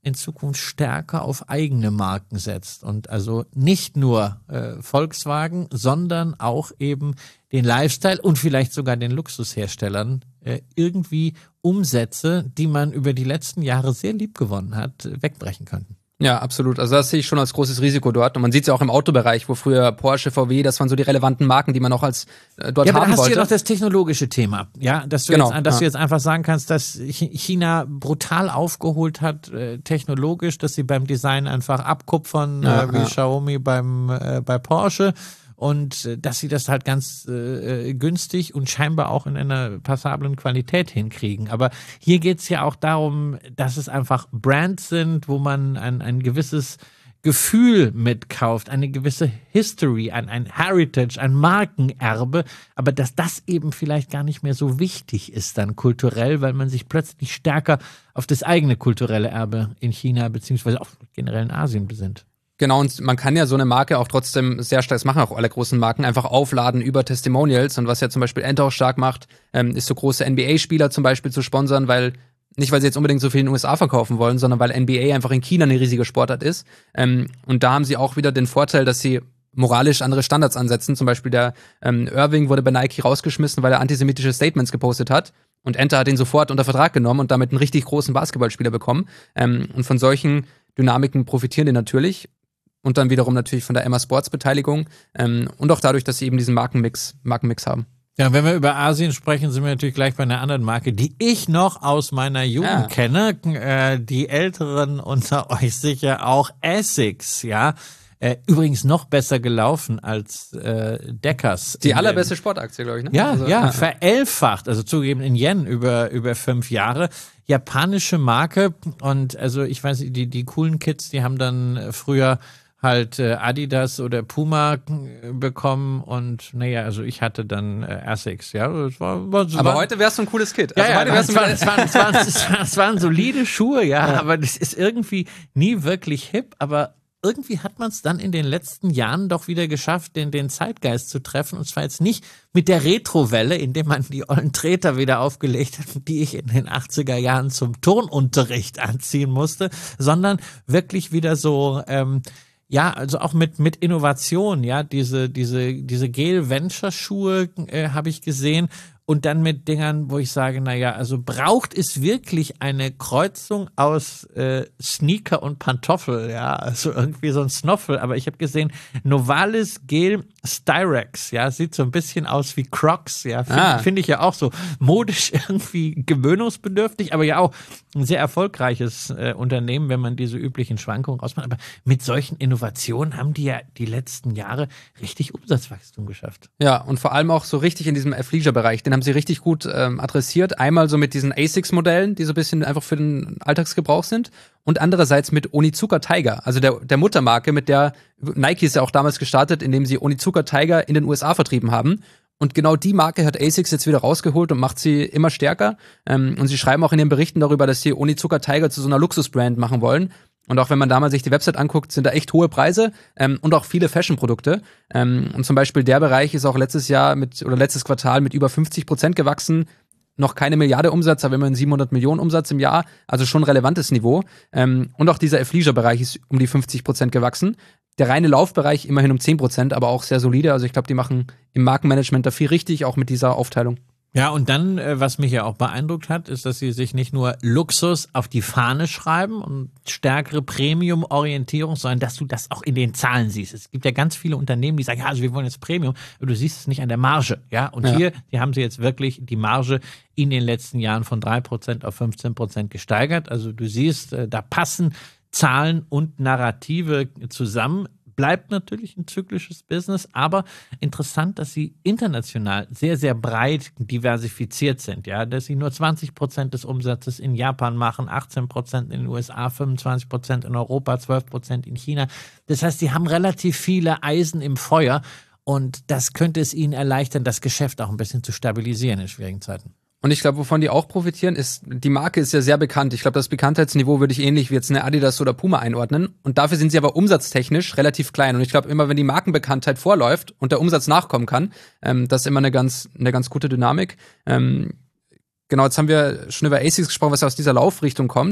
in Zukunft stärker auf eigene Marken setzt und also nicht nur äh, Volkswagen, sondern auch eben den Lifestyle und vielleicht sogar den Luxusherstellern äh, irgendwie Umsätze, die man über die letzten Jahre sehr lieb gewonnen hat, wegbrechen könnten. Ja, absolut. Also das sehe ich schon als großes Risiko dort. Und man sieht es ja auch im Autobereich, wo früher Porsche, V W, das waren so die relevanten Marken, die man auch als äh, dort ja, aber haben da hast wollte. du ja noch das technologische Thema, ja, dass du, Genau, jetzt, dass ja. du jetzt einfach sagen kannst, dass China brutal aufgeholt hat, äh, technologisch, dass sie beim Design einfach abkupfern, Ja, äh, wie ja. Xiaomi beim äh, bei Porsche. Und äh, dass sie das halt ganz äh, günstig und scheinbar auch in einer passablen Qualität hinkriegen. Aber hier geht's ja auch darum, dass es einfach Brands sind, wo man ein, ein gewisses Gefühl mitkauft, eine gewisse History, ein, ein Heritage, ein Markenerbe, aber dass das eben vielleicht gar nicht mehr so wichtig ist dann kulturell, weil man sich plötzlich stärker auf das eigene kulturelle Erbe in China beziehungsweise auch generell in Asien besinnt. Genau, und man kann ja so eine Marke auch trotzdem sehr stark, das machen auch alle großen Marken, einfach aufladen über Testimonials. Und was ja zum Beispiel Ente auch stark macht, ähm, ist so große N B A-Spieler zum Beispiel zu sponsern, weil, nicht weil sie jetzt unbedingt so viel in den U S A verkaufen wollen, sondern weil N B A einfach in China eine riesige Sportart ist. Ähm, und da haben sie auch wieder den Vorteil, dass sie moralisch andere Standards ansetzen. Zum Beispiel der ähm, Irving wurde bei Nike rausgeschmissen, weil er antisemitische Statements gepostet hat. Und Ente hat ihn sofort unter Vertrag genommen und damit einen richtig großen Basketballspieler bekommen. Ähm, und von solchen Dynamiken profitieren die natürlich. Und dann wiederum natürlich von der Emma Sports Beteiligung ähm, und auch dadurch, dass sie eben diesen Markenmix, Markenmix haben. Ja, wenn wir über Asien sprechen, sind wir natürlich gleich bei einer anderen Marke, die ich noch aus meiner Jugend Ja. kenne. Äh, die Älteren unter euch sicher auch Essex, ja. Äh, übrigens noch besser gelaufen als äh, Deckers. Die allerbeste Sportaktie, glaube ich, ne? Ja, Also, ja, verelfacht, also zugegeben in Yen über über fünf Jahre. Japanische Marke und also ich weiß nicht, die die coolen Kids, die haben dann äh, früher halt äh, Adidas oder Puma äh, bekommen und naja, also ich hatte dann äh, Essex, ja. Das war, war, Aber war, heute wärst du ein cooles Kid. ja, Also ja, heute es wärst du waren, es, waren, es, waren, es, waren, es waren solide Schuhe, ja, aber das ist irgendwie nie wirklich hip, aber irgendwie hat man es dann in den letzten Jahren doch wieder geschafft, den, den Zeitgeist zu treffen. Und zwar jetzt nicht mit der Retrowelle, indem man die ollen Treter wieder aufgelegt hat, die ich in den achtziger Jahren zum Turnunterricht anziehen musste, sondern wirklich wieder so, ähm, ja, also auch mit mit Innovation, ja, diese diese diese Gel-Venture-Schuhe äh, habe ich gesehen. Und dann mit Dingern, wo ich sage, naja, also braucht es wirklich eine Kreuzung aus äh, Sneaker und Pantoffel, ja, also irgendwie so ein Snoffel. Aber ich habe gesehen, Novalis Gel Styrex, ja, sieht so ein bisschen aus wie Crocs, ja, finde Ah. find ich ja auch so modisch irgendwie gewöhnungsbedürftig, aber ja auch ein sehr erfolgreiches äh, Unternehmen, wenn man diese üblichen Schwankungen rausmacht. Aber mit solchen Innovationen haben die ja die letzten Jahre richtig Umsatzwachstum geschafft. Ja, und vor allem auch so richtig in diesem Athleisure-Bereich, den haben sie richtig gut ähm, adressiert. Einmal so mit diesen Asics-Modellen, die so ein bisschen einfach für den Alltagsgebrauch sind. Und andererseits mit Onizuka Tiger, also der, der Muttermarke, mit der Nike ist ja auch damals gestartet, indem sie Onizuka Tiger in den U S A vertrieben haben. Und genau die Marke hat Asics jetzt wieder rausgeholt und macht sie immer stärker. Ähm, und sie schreiben auch in den Berichten darüber, dass sie Onizuka Tiger zu so einer Luxusbrand machen wollen. Und auch wenn man da mal sich die Website anguckt, sind da echt hohe Preise ähm, und auch viele Fashion-Produkte. Ähm, und zum Beispiel der Bereich ist auch letztes Jahr mit oder letztes Quartal mit über fünfzig Prozent gewachsen. Noch keine Milliarde Umsatz, aber immerhin siebenhundert Millionen Umsatz im Jahr. Also schon ein relevantes Niveau. Ähm, und auch dieser Athleisure-Bereich ist um die fünfzig Prozent gewachsen. Der reine Laufbereich immerhin um zehn Prozent, aber auch sehr solide. Also ich glaube, die machen im Markenmanagement da viel richtig, auch mit dieser Aufteilung. Ja, und dann, äh, was mich ja auch beeindruckt hat, ist, dass sie sich nicht nur Luxus auf die Fahne schreiben und stärkere Premium-Orientierung, sondern dass du das auch in den Zahlen siehst. Es gibt ja ganz viele Unternehmen, die sagen, ja, also wir wollen jetzt Premium, aber du siehst es nicht an der Marge, ja. Und Ja. hier, die haben sie jetzt wirklich die Marge in den letzten Jahren von drei Prozent auf fünfzehn Prozent gesteigert. Also du siehst, äh, da passen Zahlen und Narrative zusammen. Bleibt natürlich ein zyklisches Business, aber interessant, dass sie international sehr, sehr breit diversifiziert sind, ja, dass sie nur zwanzig Prozent des Umsatzes in Japan machen, achtzehn Prozent in den U S A, fünfundzwanzig Prozent in Europa, zwölf Prozent in China. Das heißt, sie haben relativ viele Eisen im Feuer und das könnte es ihnen erleichtern, das Geschäft auch ein bisschen zu stabilisieren in schwierigen Zeiten. Und ich glaube, wovon die auch profitieren, ist, die Marke ist ja sehr bekannt. Ich glaube, das Bekanntheitsniveau würde ich ähnlich wie jetzt eine Adidas oder Puma einordnen. Und dafür sind sie aber umsatztechnisch relativ klein. Und ich glaube, immer wenn die Markenbekanntheit vorläuft und der Umsatz nachkommen kann, ähm, das ist immer eine ganz, eine ganz gute Dynamik. Ähm, genau, jetzt haben wir schon über Asics gesprochen, was aus dieser Laufrichtung kommt.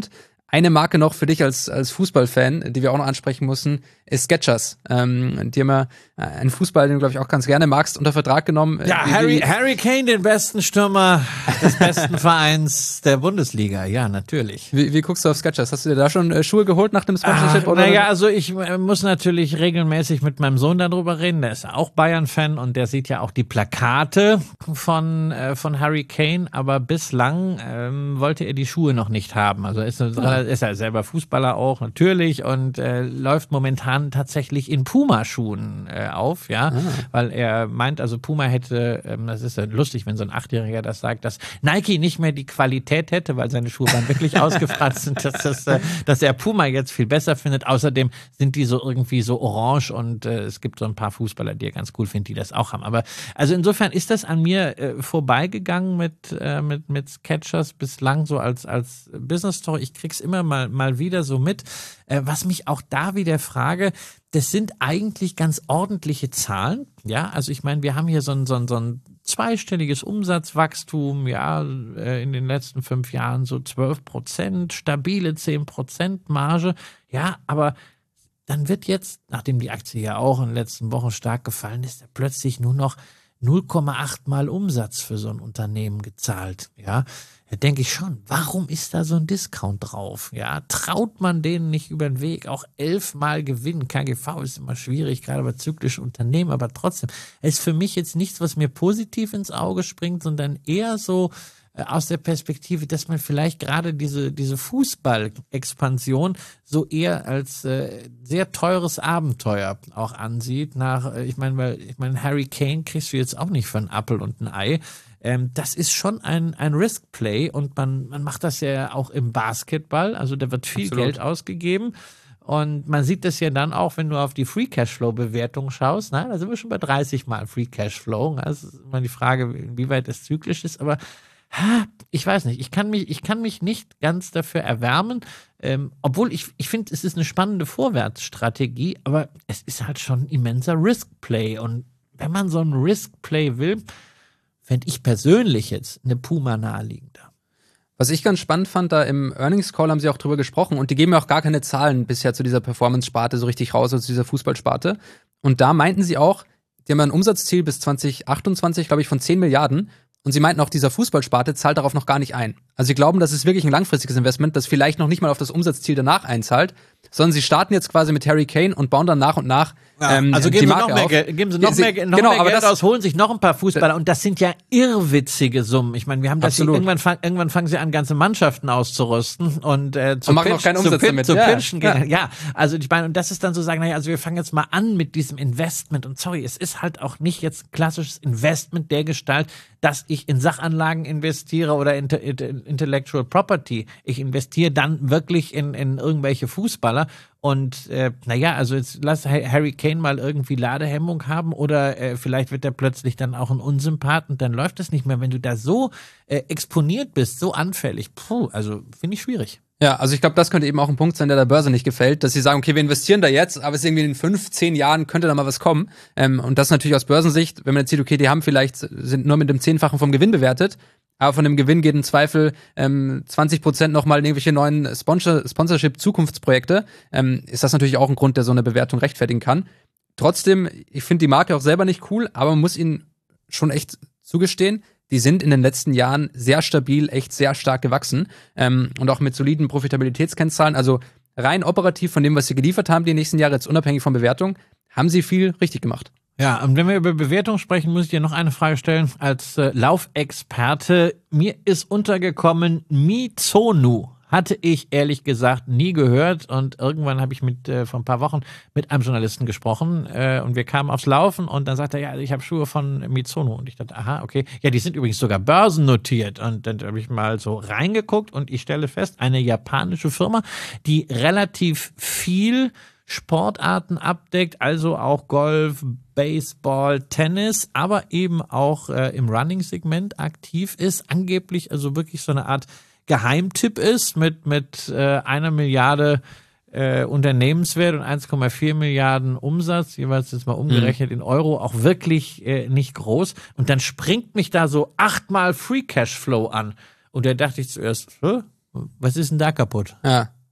Eine Marke noch für dich als, als Fußballfan, die wir auch noch ansprechen müssen, ist Skechers. Ähm, die haben ja einen Fußball, den du, glaube ich, auch ganz gerne magst, unter Vertrag genommen. Ja, wie, Harry, wie, Harry Kane, den besten Stürmer des besten Vereins der Bundesliga. Ja, natürlich. Wie, wie guckst du auf Skechers? Hast du dir da schon äh, Schuhe geholt nach dem Sponsorship? Ach, naja, also ich äh, muss natürlich regelmäßig mit meinem Sohn darüber reden. Der ist auch Bayern-Fan und der sieht ja auch die Plakate von, äh, von Harry Kane. Aber bislang ähm, wollte er die Schuhe noch nicht haben. Also ist, ja. ist er selber Fußballer auch, natürlich. Und äh, läuft momentan tatsächlich in Puma-Schuhen äh, auf, ja. Ah. Weil er meint, also Puma hätte, ähm, das ist ja lustig, wenn so ein Achtjähriger das sagt, dass Nike nicht mehr die Qualität hätte, weil seine Schuhe waren wirklich ausgefranst sind, dass, das, äh, dass er Puma jetzt viel besser findet. Außerdem sind die so irgendwie so orange und äh, es gibt so ein paar Fußballer, die er ganz cool findet, die das auch haben. Aber also insofern ist das an mir äh, vorbeigegangen mit, äh, mit, mit Skechers bislang so als, als Business Story. Ich krieg's immer mal, mal wieder so mit. Äh, was mich auch da wieder frage, das sind eigentlich ganz ordentliche Zahlen. Ja, also ich meine, wir haben hier so ein, so ein, so ein zweistelliges Umsatzwachstum, ja, in den letzten fünf Jahren so zwölf Prozent, stabile zehn Prozent Marge. Ja, aber dann wird jetzt, nachdem die Aktie ja auch in den letzten Wochen stark gefallen ist, plötzlich nur noch null Komma acht Mal Umsatz für so ein Unternehmen gezahlt. Ja, da denke ich schon, warum ist da so ein Discount drauf? Ja, traut man denen nicht über den Weg? Auch elfmal Gewinn. K G V ist immer schwierig, gerade bei zyklischen Unternehmen, aber trotzdem, es ist für mich jetzt nichts, was mir positiv ins Auge springt, sondern eher so äh, aus der Perspektive, dass man vielleicht gerade diese, diese Fußball-Expansion so eher als äh, sehr teures Abenteuer auch ansieht. Nach, äh, ich meine, weil, ich meine, Harry Kane kriegst du jetzt auch nicht für einen Apfel und ein Ei. Ähm, das ist schon ein, ein Risk-Play und man, man macht das ja auch im Basketball, also da wird viel Absolut. Geld ausgegeben und man sieht das ja dann auch, wenn du auf die Free-Cashflow-Bewertung schaust, na, da sind wir schon bei dreißig Mal Free-Cashflow, das ist immer die Frage, inwieweit es zyklisch ist, aber ha, ich weiß nicht, ich kann mich, ich kann mich nicht ganz dafür erwärmen, ähm, obwohl ich, ich finde, es ist eine spannende Vorwärtsstrategie, aber es ist halt schon ein immenser Risk-Play und wenn man so ein Risk-Play will, fände ich persönlich jetzt eine Puma naheliegender. Was ich ganz spannend fand, da im Earnings Call haben sie auch drüber gesprochen und die geben ja auch gar keine Zahlen bisher zu dieser Performance-Sparte so richtig raus, also zu dieser Fußballsparte. Und da meinten sie auch, die haben ein Umsatzziel bis zwanzig achtundzwanzig, glaube ich, von zehn Milliarden. Und sie meinten auch, dieser Fußballsparte zahlt darauf noch gar nicht ein. Also sie glauben, das ist wirklich ein langfristiges Investment, das vielleicht noch nicht mal auf das Umsatzziel danach einzahlt, sondern sie starten jetzt quasi mit Harry Kane und bauen dann nach und nach ja, ähm, also geben die sie Marke noch mehr auf. Geld, geben sie noch sie, mehr, noch genau, mehr aber Geld das, aus, holen sich noch ein paar Fußballer und das sind ja irrwitzige Summen. Ich meine, wir haben das hier, irgendwann, fang, irgendwann fangen sie an, ganze Mannschaften auszurüsten und äh, zu, und machen pitch, auch keinen zu, Umsatz pitch, damit. zu ja, pitchen. Ja. ja, also ich meine, und das ist dann so sagen, naja, also wir fangen jetzt mal an mit diesem Investment und sorry, es ist halt auch nicht jetzt klassisches Investment der Gestalt, dass ich in Sachanlagen investiere oder in Intellectual Property. Ich investiere dann wirklich in, in irgendwelche Fußballer und äh, naja, also jetzt lass Harry Kane mal irgendwie Ladehemmung haben oder äh, vielleicht wird er plötzlich dann auch ein Unsympath und dann läuft es nicht mehr. Wenn du da so äh, exponiert bist, so anfällig, puh, also finde ich schwierig. Ja, also ich glaube, das könnte eben auch ein Punkt sein, der der Börse nicht gefällt, dass sie sagen, okay, wir investieren da jetzt, aber es ist irgendwie in fünf, zehn Jahren könnte da mal was kommen. Ähm, und das natürlich aus Börsensicht, wenn man jetzt sieht, okay, die haben vielleicht, sind nur mit dem Zehnfachen vom Gewinn bewertet, aber von dem Gewinn geht im Zweifel ähm, zwanzig Prozent nochmal in irgendwelche neuen Sponsor- Sponsorship-Zukunftsprojekte, ähm, ist das natürlich auch ein Grund, der so eine Bewertung rechtfertigen kann. Trotzdem, ich finde die Marke auch selber nicht cool, aber man muss ihnen schon echt zugestehen, die sind in den letzten Jahren sehr stabil, echt sehr stark gewachsen ähm, und auch mit soliden Profitabilitätskennzahlen. Also rein operativ von dem, was sie geliefert haben, die nächsten Jahre, jetzt unabhängig von Bewertung, haben sie viel richtig gemacht. Ja, und wenn wir über Bewertung sprechen, muss ich dir noch eine Frage stellen. Als äh, Laufexperte, mir ist untergekommen Mizonu. Hatte ich ehrlich gesagt nie gehört und irgendwann habe ich mit äh, vor ein paar Wochen mit einem Journalisten gesprochen äh, und wir kamen aufs Laufen und dann sagte er, ja, ich habe Schuhe von Mizuno und ich dachte, aha, okay, ja, die sind übrigens sogar börsennotiert und dann habe ich mal so reingeguckt und ich stelle fest, eine japanische Firma, die relativ viel Sportarten abdeckt, also auch Golf, Baseball, Tennis, aber eben auch äh, im Running-Segment aktiv ist, angeblich also wirklich so eine Art Geheimtipp ist mit, mit äh, einer Milliarde äh, Unternehmenswert und eins Komma vier Milliarden Umsatz, jeweils jetzt mal umgerechnet mhm. in Euro, auch wirklich äh, nicht groß. Und dann springt mich da so achtmal Free Cashflow an. Und da dachte ich zuerst, was ist denn da kaputt? Ja.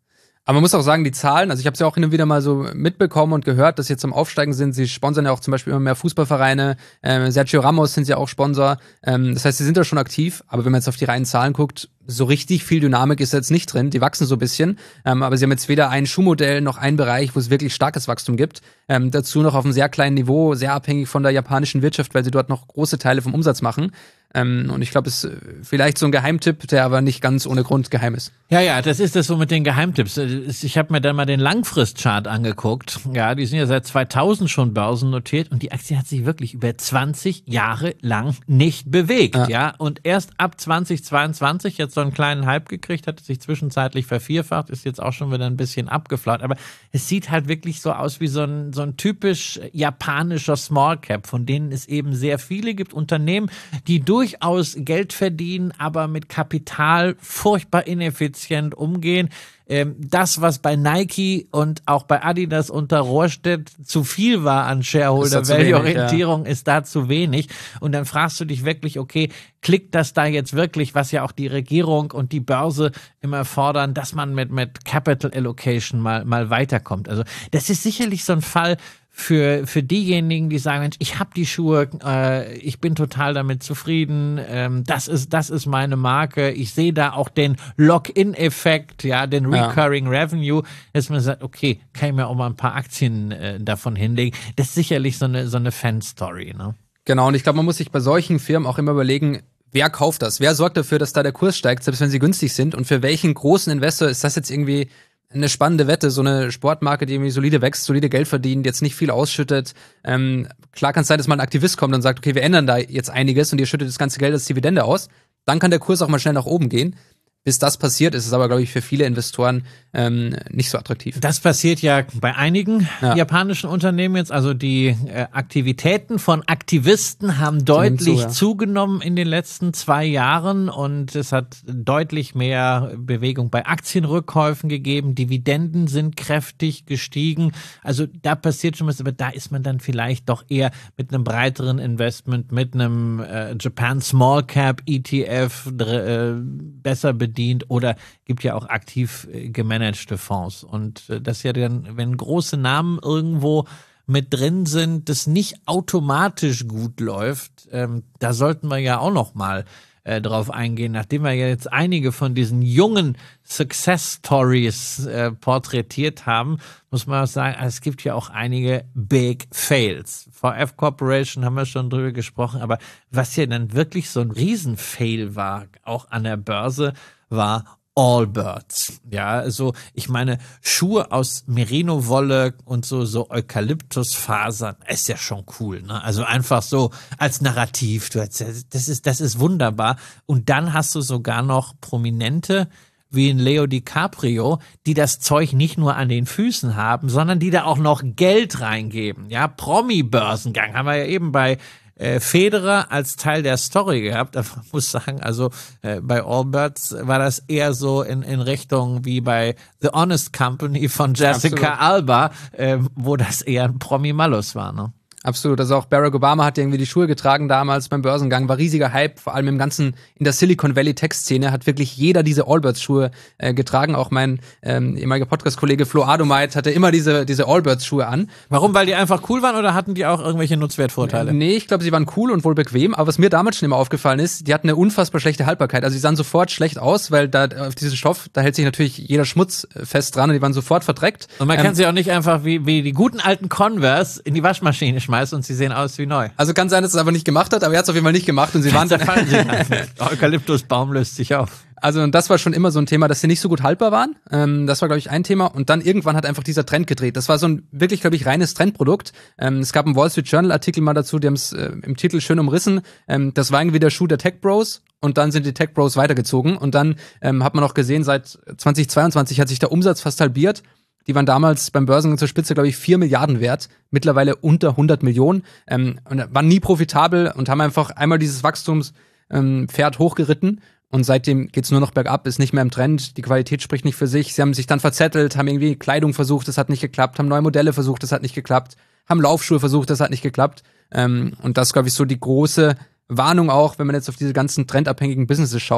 Aber man muss auch sagen, die Zahlen, also ich habe es ja auch hin und wieder mal so mitbekommen und gehört, dass sie jetzt am Aufsteigen sind. Sie sponsern ja auch zum Beispiel immer mehr Fußballvereine. Ähm, Sergio Ramos sind ja auch Sponsor. Ähm, das heißt, sie sind da schon aktiv. Aber wenn man jetzt auf die reinen Zahlen guckt, so richtig viel Dynamik ist jetzt nicht drin. Die wachsen so ein bisschen. Ähm, aber sie haben jetzt weder ein Schuhmodell noch einen Bereich, wo es wirklich starkes Wachstum gibt. Ähm, dazu noch auf einem sehr kleinen Niveau, sehr abhängig von der japanischen Wirtschaft, weil sie dort noch große Teile vom Umsatz machen. Ähm, und ich glaube, es ist vielleicht so ein Geheimtipp, der aber nicht ganz ohne Grund geheim ist. Ja, ja, das ist das so mit den Geheimtipps. Ich habe mir dann mal den Langfristchart angeguckt. Ja, die sind ja seit zweitausend schon börsennotiert und die Aktie hat sich wirklich über zwanzig Jahre lang nicht bewegt. Ja, ja? Und erst ab zweitausendzweiundzwanzig jetzt so einen kleinen Hype gekriegt, hat sich zwischenzeitlich vervierfacht, ist jetzt auch schon wieder ein bisschen abgeflaut. Aber es sieht halt wirklich so aus wie so ein, so ein typisch japanischer Small Cap, von denen es eben sehr viele gibt. Unternehmen, die durchaus Geld verdienen, aber mit Kapital furchtbar ineffizient umgehen. Das, was bei Nike und auch bei Adidas unter Rohrstedt zu viel war an Shareholder-Value-Orientierung, ja. ist da zu wenig. Und dann fragst du dich wirklich, okay, klickt das da jetzt wirklich, was ja auch die Regierung und die Börse immer fordern, dass man mit, mit Capital Allocation mal, mal weiterkommt. Also das ist sicherlich so ein Fall, Für, für diejenigen, die sagen, Mensch, ich habe die Schuhe, äh, ich bin total damit zufrieden, ähm, das ist das ist meine Marke, ich sehe da auch den Lock-in-Effekt, ja, den Recurring ja. Revenue, dass man sagt, okay, kann ich mir auch mal ein paar Aktien äh, davon hinlegen. Das ist sicherlich so eine, so eine Fan-Story, ne? Genau, und ich glaube, man muss sich bei solchen Firmen auch immer überlegen, wer kauft das? Wer sorgt dafür, dass da der Kurs steigt, selbst wenn sie günstig sind? Und für welchen großen Investor ist das jetzt irgendwie eine spannende Wette, so eine Sportmarke, die irgendwie solide wächst, solide Geld verdient, jetzt nicht viel ausschüttet. Ähm, klar kann es sein, dass mal ein Aktivist kommt und sagt, okay, wir ändern da jetzt einiges und ihr schüttet das ganze Geld als Dividende aus. Dann kann der Kurs auch mal schnell nach oben gehen. Bis das passiert, ist es aber, glaube ich, für viele Investoren ähm, nicht so attraktiv. Das passiert ja bei einigen ja. japanischen Unternehmen jetzt. Also die äh, Aktivitäten von Aktivisten haben deutlich zu, ja. zugenommen in den letzten zwei Jahren und es hat deutlich mehr Bewegung bei Aktienrückkäufen gegeben. Dividenden sind kräftig gestiegen. Also da passiert schon was, aber da ist man dann vielleicht doch eher mit einem breiteren Investment, mit einem äh, Japan Small Cap E T F äh, besser bedient. Oder gibt ja auch aktiv äh, gemanagte Fonds. Und äh, das ja dann, wenn große Namen irgendwo mit drin sind, das nicht automatisch gut läuft, ähm, da sollten wir ja auch noch mal äh, drauf eingehen, nachdem wir ja jetzt einige von diesen jungen Success Stories äh, porträtiert haben, muss man auch sagen, es gibt ja auch einige Big Fails. V F Corporation haben wir schon drüber gesprochen, aber was ja dann wirklich so ein Riesenfail war, auch an der Börse, war Allbirds. Ja, also ich meine, Schuhe aus Merino-Wolle und so, so Eukalyptusfasern, ist ja schon cool, ne? Also einfach so als Narrativ, du hast, das ist, das ist wunderbar. Und dann hast du sogar noch Prominente wie ein Leo DiCaprio, die das Zeug nicht nur an den Füßen haben, sondern die da auch noch Geld reingeben. Ja, Promi-Börsengang haben wir ja eben bei Äh, Federer als Teil der Story gehabt, aber man muss sagen, also äh, bei Allbirds war das eher so in, in Richtung wie bei The Honest Company von Jessica Absolut. Alba, äh, wo das eher ein Promi-Malus war, ne? Absolut, also auch Barack Obama hat irgendwie die Schuhe getragen damals beim Börsengang, war riesiger Hype, vor allem im ganzen, in der Silicon Valley Tech-Szene hat wirklich jeder diese Allbirds-Schuhe äh, getragen, auch mein ähm, ehemaliger Podcast-Kollege Flo Adomait hatte immer diese diese Allbirds-Schuhe an. Warum, weil die einfach cool waren oder hatten die auch irgendwelche Nutzwertvorteile? Nee, ich glaube, sie waren cool und wohl bequem, aber was mir damals schon immer aufgefallen ist, die hatten eine unfassbar schlechte Haltbarkeit, also die sahen sofort schlecht aus, weil da auf diesem Stoff, da hält sich natürlich jeder Schmutz fest dran und die waren sofort verdreckt. Und man ähm, kann sie auch nicht einfach wie, wie die guten alten Converse in die Waschmaschine schmeißen und sie sehen aus wie neu. Also kann sein, dass es aber nicht gemacht hat, aber er hat es auf jeden Fall nicht gemacht und sie waren dann Eukalyptusbaum löst sich auf. Also und das war schon immer so ein Thema, dass sie nicht so gut haltbar waren. Ähm, das war, glaube ich, ein Thema. Und dann irgendwann hat einfach dieser Trend gedreht. Das war so ein wirklich, glaube ich, reines Trendprodukt. Ähm, es gab einen Wall Street Journal Artikel mal dazu, die haben es äh, im Titel schön umrissen. Ähm, das war irgendwie der Schuh der Tech Bros. Und dann sind die Tech Bros weitergezogen. Und dann ähm, hat man auch gesehen, seit zweitausendzweiundzwanzig hat sich der Umsatz fast halbiert. Die waren damals beim Börsengang zur Spitze, glaube ich, vier Milliarden wert. Mittlerweile unter hundert Millionen. Ähm, und waren nie profitabel und haben einfach einmal dieses Wachstumspferd ähm, hochgeritten. Und seitdem geht's nur noch bergab, ist nicht mehr im Trend. Die Qualität spricht nicht für sich. Sie haben sich dann verzettelt, haben irgendwie Kleidung versucht, das hat nicht geklappt. Haben neue Modelle versucht, das hat nicht geklappt. Haben Laufschuhe versucht, das hat nicht geklappt. Ähm, und das, glaube ich, so die große Warnung auch, wenn man jetzt auf diese ganzen trendabhängigen Businesses schaut.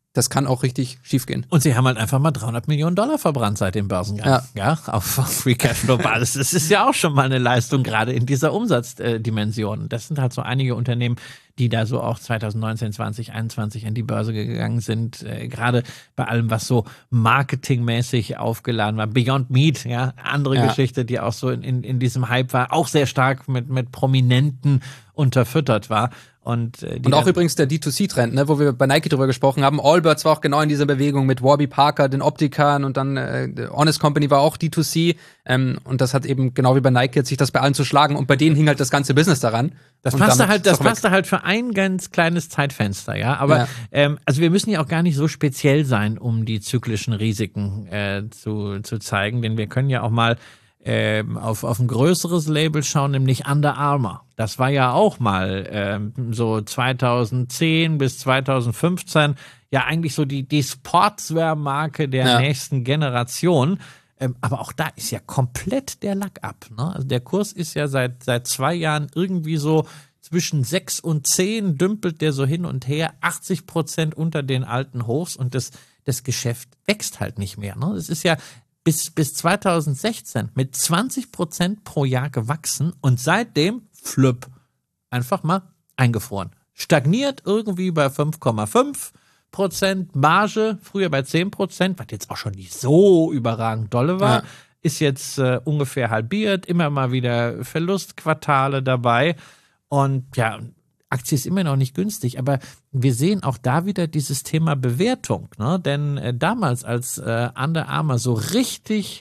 das kann auch richtig schief gehen. Und sie haben halt einfach mal dreihundert Millionen Dollar verbrannt seit dem Börsengang. Ja, ja auf Free Cashflow-Basis. Das ist ja auch schon mal eine Leistung, gerade in dieser Umsatzdimension. Das sind halt so einige Unternehmen, die da so auch zwanzig neunzehn, zwanzig einundzwanzig an die Börse gegangen sind. Äh, gerade bei allem, was so marketingmäßig aufgeladen war. Beyond Meat, ja, andere ja. Geschichte, die auch so in, in, in diesem Hype war, auch sehr stark mit, mit Prominenten unterfüttert war. Und, äh, und auch übrigens der D zwei C-Trend, ne, wo wir bei Nike drüber gesprochen haben. Allbirds war auch genau in dieser Bewegung mit Warby Parker, den Optikern und dann äh, Honest Company war auch D zwei C. Ähm, und das hat eben genau wie bei Nike jetzt sich das bei allen zu schlagen. Und bei denen hing halt das ganze Business daran. Das passte halt, das passte halt für ein ganz kleines Zeitfenster, ja. Aber ja. Ähm, also wir müssen ja auch gar nicht so speziell sein, um die zyklischen Risiken äh, zu, zu zeigen, denn wir können ja auch mal ähm, auf, auf ein größeres Label schauen, nämlich Under Armour. Das war ja auch mal ähm, so zweitausendzehn bis zweitausendfünfzehn ja eigentlich so die, die Sportswear-Marke der ja. nächsten Generation. Ähm, aber auch da ist ja komplett der Lack ab. Ne? Also der Kurs ist ja seit, seit zwei Jahren irgendwie so zwischen sechs und zehn, dümpelt der so hin und her, achtzig Prozent unter den alten Hochs und das, das Geschäft wächst halt nicht mehr. Ne? Es ist ja bis, bis zweitausendsechzehn mit zwanzig Prozent pro Jahr gewachsen und seitdem, flüpp, einfach mal eingefroren. Stagniert irgendwie bei fünf Komma fünf Prozent, Marge, früher bei zehn Prozent, was jetzt auch schon nicht so überragend dolle war, ja. ist jetzt äh, ungefähr halbiert, immer mal wieder Verlustquartale dabei und ja, Aktie ist immer noch nicht günstig, aber wir sehen auch da wieder dieses Thema Bewertung, ne? Denn äh, damals, als äh, Under Armour so richtig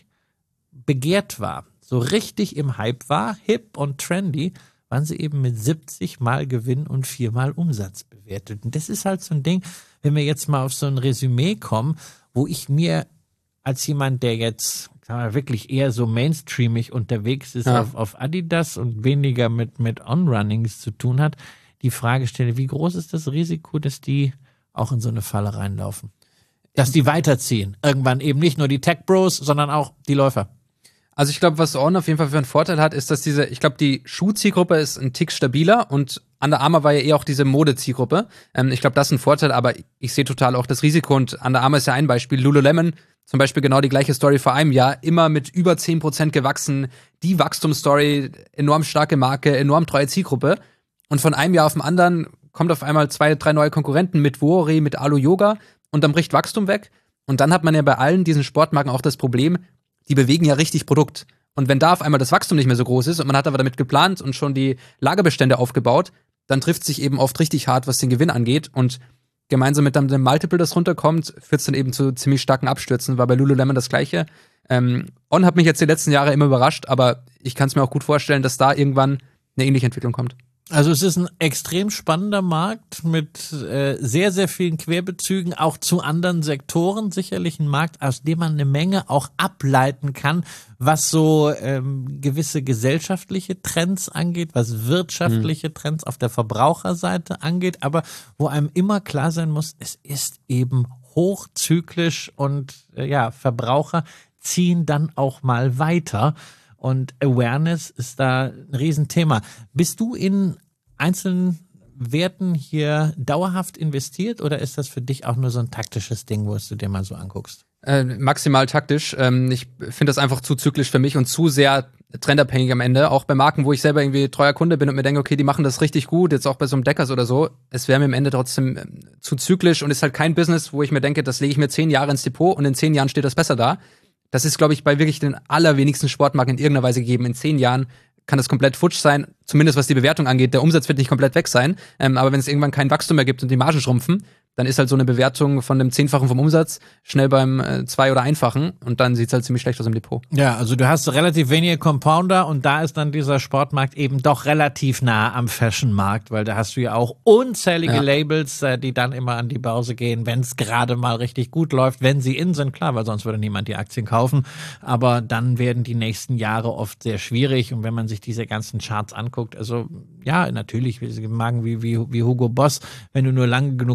begehrt war, so richtig im Hype war, hip und trendy, waren sie eben mit siebzig Mal Gewinn und viermal Umsatz bewertet. Und das ist halt so ein Ding, wenn wir jetzt mal auf so ein Resümee kommen, wo ich mir als jemand, der jetzt sagen wir, wirklich eher so mainstreamig unterwegs ist, ja. auf, auf Adidas und weniger mit, mit On-Runnings zu tun hat, die Frage stelle, wie groß ist das Risiko, dass die auch in so eine Falle reinlaufen? Dass die weiterziehen. Irgendwann eben nicht nur die Tech-Bros, sondern auch die Läufer. Also ich glaube, was On auf jeden Fall für einen Vorteil hat, ist, dass diese, ich glaube, die Schuhzielgruppe ist ein Tick stabiler und Under Armour war ja eher auch diese Modezielgruppe. Ähm, ich glaube, das ist ein Vorteil, aber ich sehe total auch das Risiko und Under Armour ist ja ein Beispiel. Lululemon, zum Beispiel genau die gleiche Story vor einem Jahr, immer mit über zehn Prozent gewachsen, die Wachstumsstory, enorm starke Marke, enorm treue Zielgruppe und von einem Jahr auf den anderen kommt auf einmal zwei, drei neue Konkurrenten mit Vuori, mit Alo Yoga und dann bricht Wachstum weg und dann hat man ja bei allen diesen Sportmarken auch das Problem, die bewegen ja richtig Produkt. Und wenn da auf einmal das Wachstum nicht mehr so groß ist und man hat aber damit geplant und schon die Lagerbestände aufgebaut, dann trifft sich eben oft richtig hart, was den Gewinn angeht. Und gemeinsam mit dem Multiple, das runterkommt, führt es dann eben zu ziemlich starken Abstürzen. War bei Lululemon das Gleiche. Ähm, On hat mich jetzt die letzten Jahre immer überrascht, aber ich kann es mir auch gut vorstellen, dass da irgendwann eine ähnliche Entwicklung kommt. Also es ist ein extrem spannender Markt mit äh, sehr, sehr vielen Querbezügen, auch zu anderen Sektoren. Sicherlich ein Markt, aus dem man eine Menge auch ableiten kann, was so ähm, gewisse gesellschaftliche Trends angeht, was wirtschaftliche mhm. Trends auf der Verbraucherseite angeht, aber wo einem immer klar sein muss, es ist eben hochzyklisch und äh, ja, Verbraucher ziehen dann auch mal weiter. Und Awareness ist da ein Riesenthema. Bist du in einzelnen Werten hier dauerhaft investiert oder ist das für dich auch nur so ein taktisches Ding, wo du dir mal so anguckst? Äh, maximal taktisch. Ähm, ich finde das einfach zu zyklisch für mich und zu sehr trendabhängig am Ende. Auch bei Marken, wo ich selber irgendwie treuer Kunde bin und mir denke, okay, die machen das richtig gut, jetzt auch bei so einem Deckers oder so. Es wäre mir am Ende trotzdem ähm, zu zyklisch und ist halt kein Business, wo ich mir denke, das lege ich mir zehn Jahre ins Depot und in zehn Jahren steht das besser da. Das ist, glaube ich, bei wirklich den allerwenigsten Sportmarken in irgendeiner Weise gegeben. In zehn Jahren kann das komplett futsch sein, zumindest was die Bewertung angeht. Der Umsatz wird nicht komplett weg sein, ähm, aber wenn es irgendwann kein Wachstum mehr gibt und die Margen schrumpfen, dann ist halt so eine Bewertung von dem Zehnfachen vom Umsatz schnell beim äh, Zwei- oder Einfachen und dann sieht es halt ziemlich schlecht aus im Depot. Ja, also du hast relativ wenige Compounder und da ist dann dieser Sportmarkt eben doch relativ nah am Fashionmarkt, weil da hast du ja auch unzählige ja. Labels, äh, die dann immer an die Börse gehen, wenn es gerade mal richtig gut läuft, wenn sie in sind, klar, weil sonst würde niemand die Aktien kaufen, aber dann werden die nächsten Jahre oft sehr schwierig und wenn man sich diese ganzen Charts anguckt, also ja, natürlich, Marken wie, wie, wie Hugo Boss, wenn du nur lange genug rauszoomst,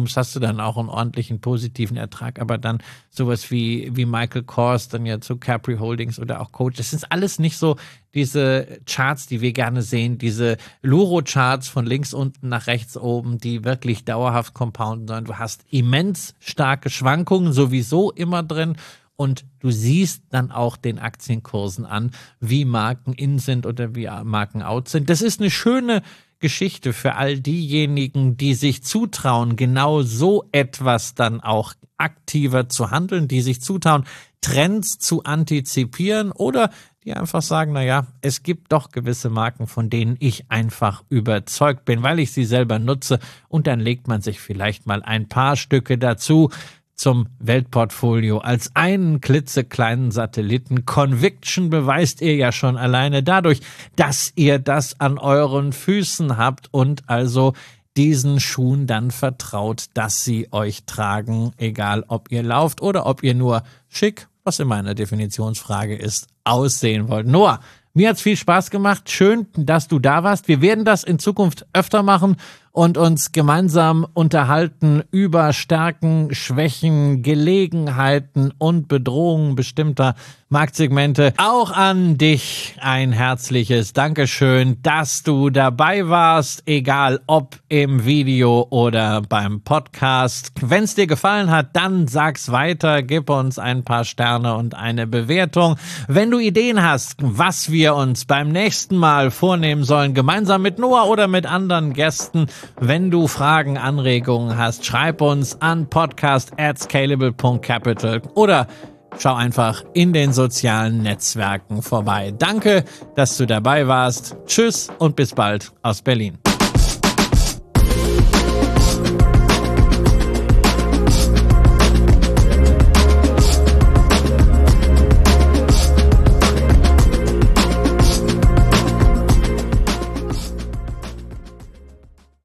reinzoomst, hast du dann auch einen ordentlichen positiven Ertrag. Aber dann sowas wie, wie Michael Kors, dann ja zu Capri Holdings oder auch Coach, das ist alles nicht so diese Charts, die wir gerne sehen, diese Luro-Charts von links unten nach rechts oben, die wirklich dauerhaft compounden, sondern du hast immens starke Schwankungen sowieso immer drin. Und du siehst dann auch den Aktienkursen an, wie Marken in sind oder wie Marken out sind. Das ist eine schöne Geschichte für all diejenigen, die sich zutrauen, genau so etwas dann auch aktiver zu handeln, die sich zutrauen, Trends zu antizipieren oder die einfach sagen, naja, es gibt doch gewisse Marken, von denen ich einfach überzeugt bin, weil ich sie selber nutze, und dann legt man sich vielleicht mal ein paar Stücke dazu zum Weltportfolio als einen klitzekleinen Satelliten. Conviction beweist ihr ja schon alleine dadurch, dass ihr das an euren Füßen habt und also diesen Schuhen dann vertraut, dass sie euch tragen, egal ob ihr lauft oder ob ihr nur schick, was immer eine Definitionsfrage ist, aussehen wollt. Noah, mir hat's viel Spaß gemacht. Schön, dass du da warst. Wir werden das in Zukunft öfter machen und uns gemeinsam unterhalten über Stärken, Schwächen, Gelegenheiten und Bedrohungen bestimmter Marktsegmente. Auch an dich ein herzliches Dankeschön, dass du dabei warst, egal ob im Video oder beim Podcast. Wenn es dir gefallen hat, dann sag's weiter, gib uns ein paar Sterne und eine Bewertung. Wenn du Ideen hast, was wir uns beim nächsten Mal vornehmen sollen, gemeinsam mit Noah oder mit anderen Gästen, wenn du Fragen, Anregungen hast, schreib uns an podcast at scalable punkt capital oder schau einfach in den sozialen Netzwerken vorbei. Danke, dass du dabei warst. Tschüss und bis bald aus Berlin.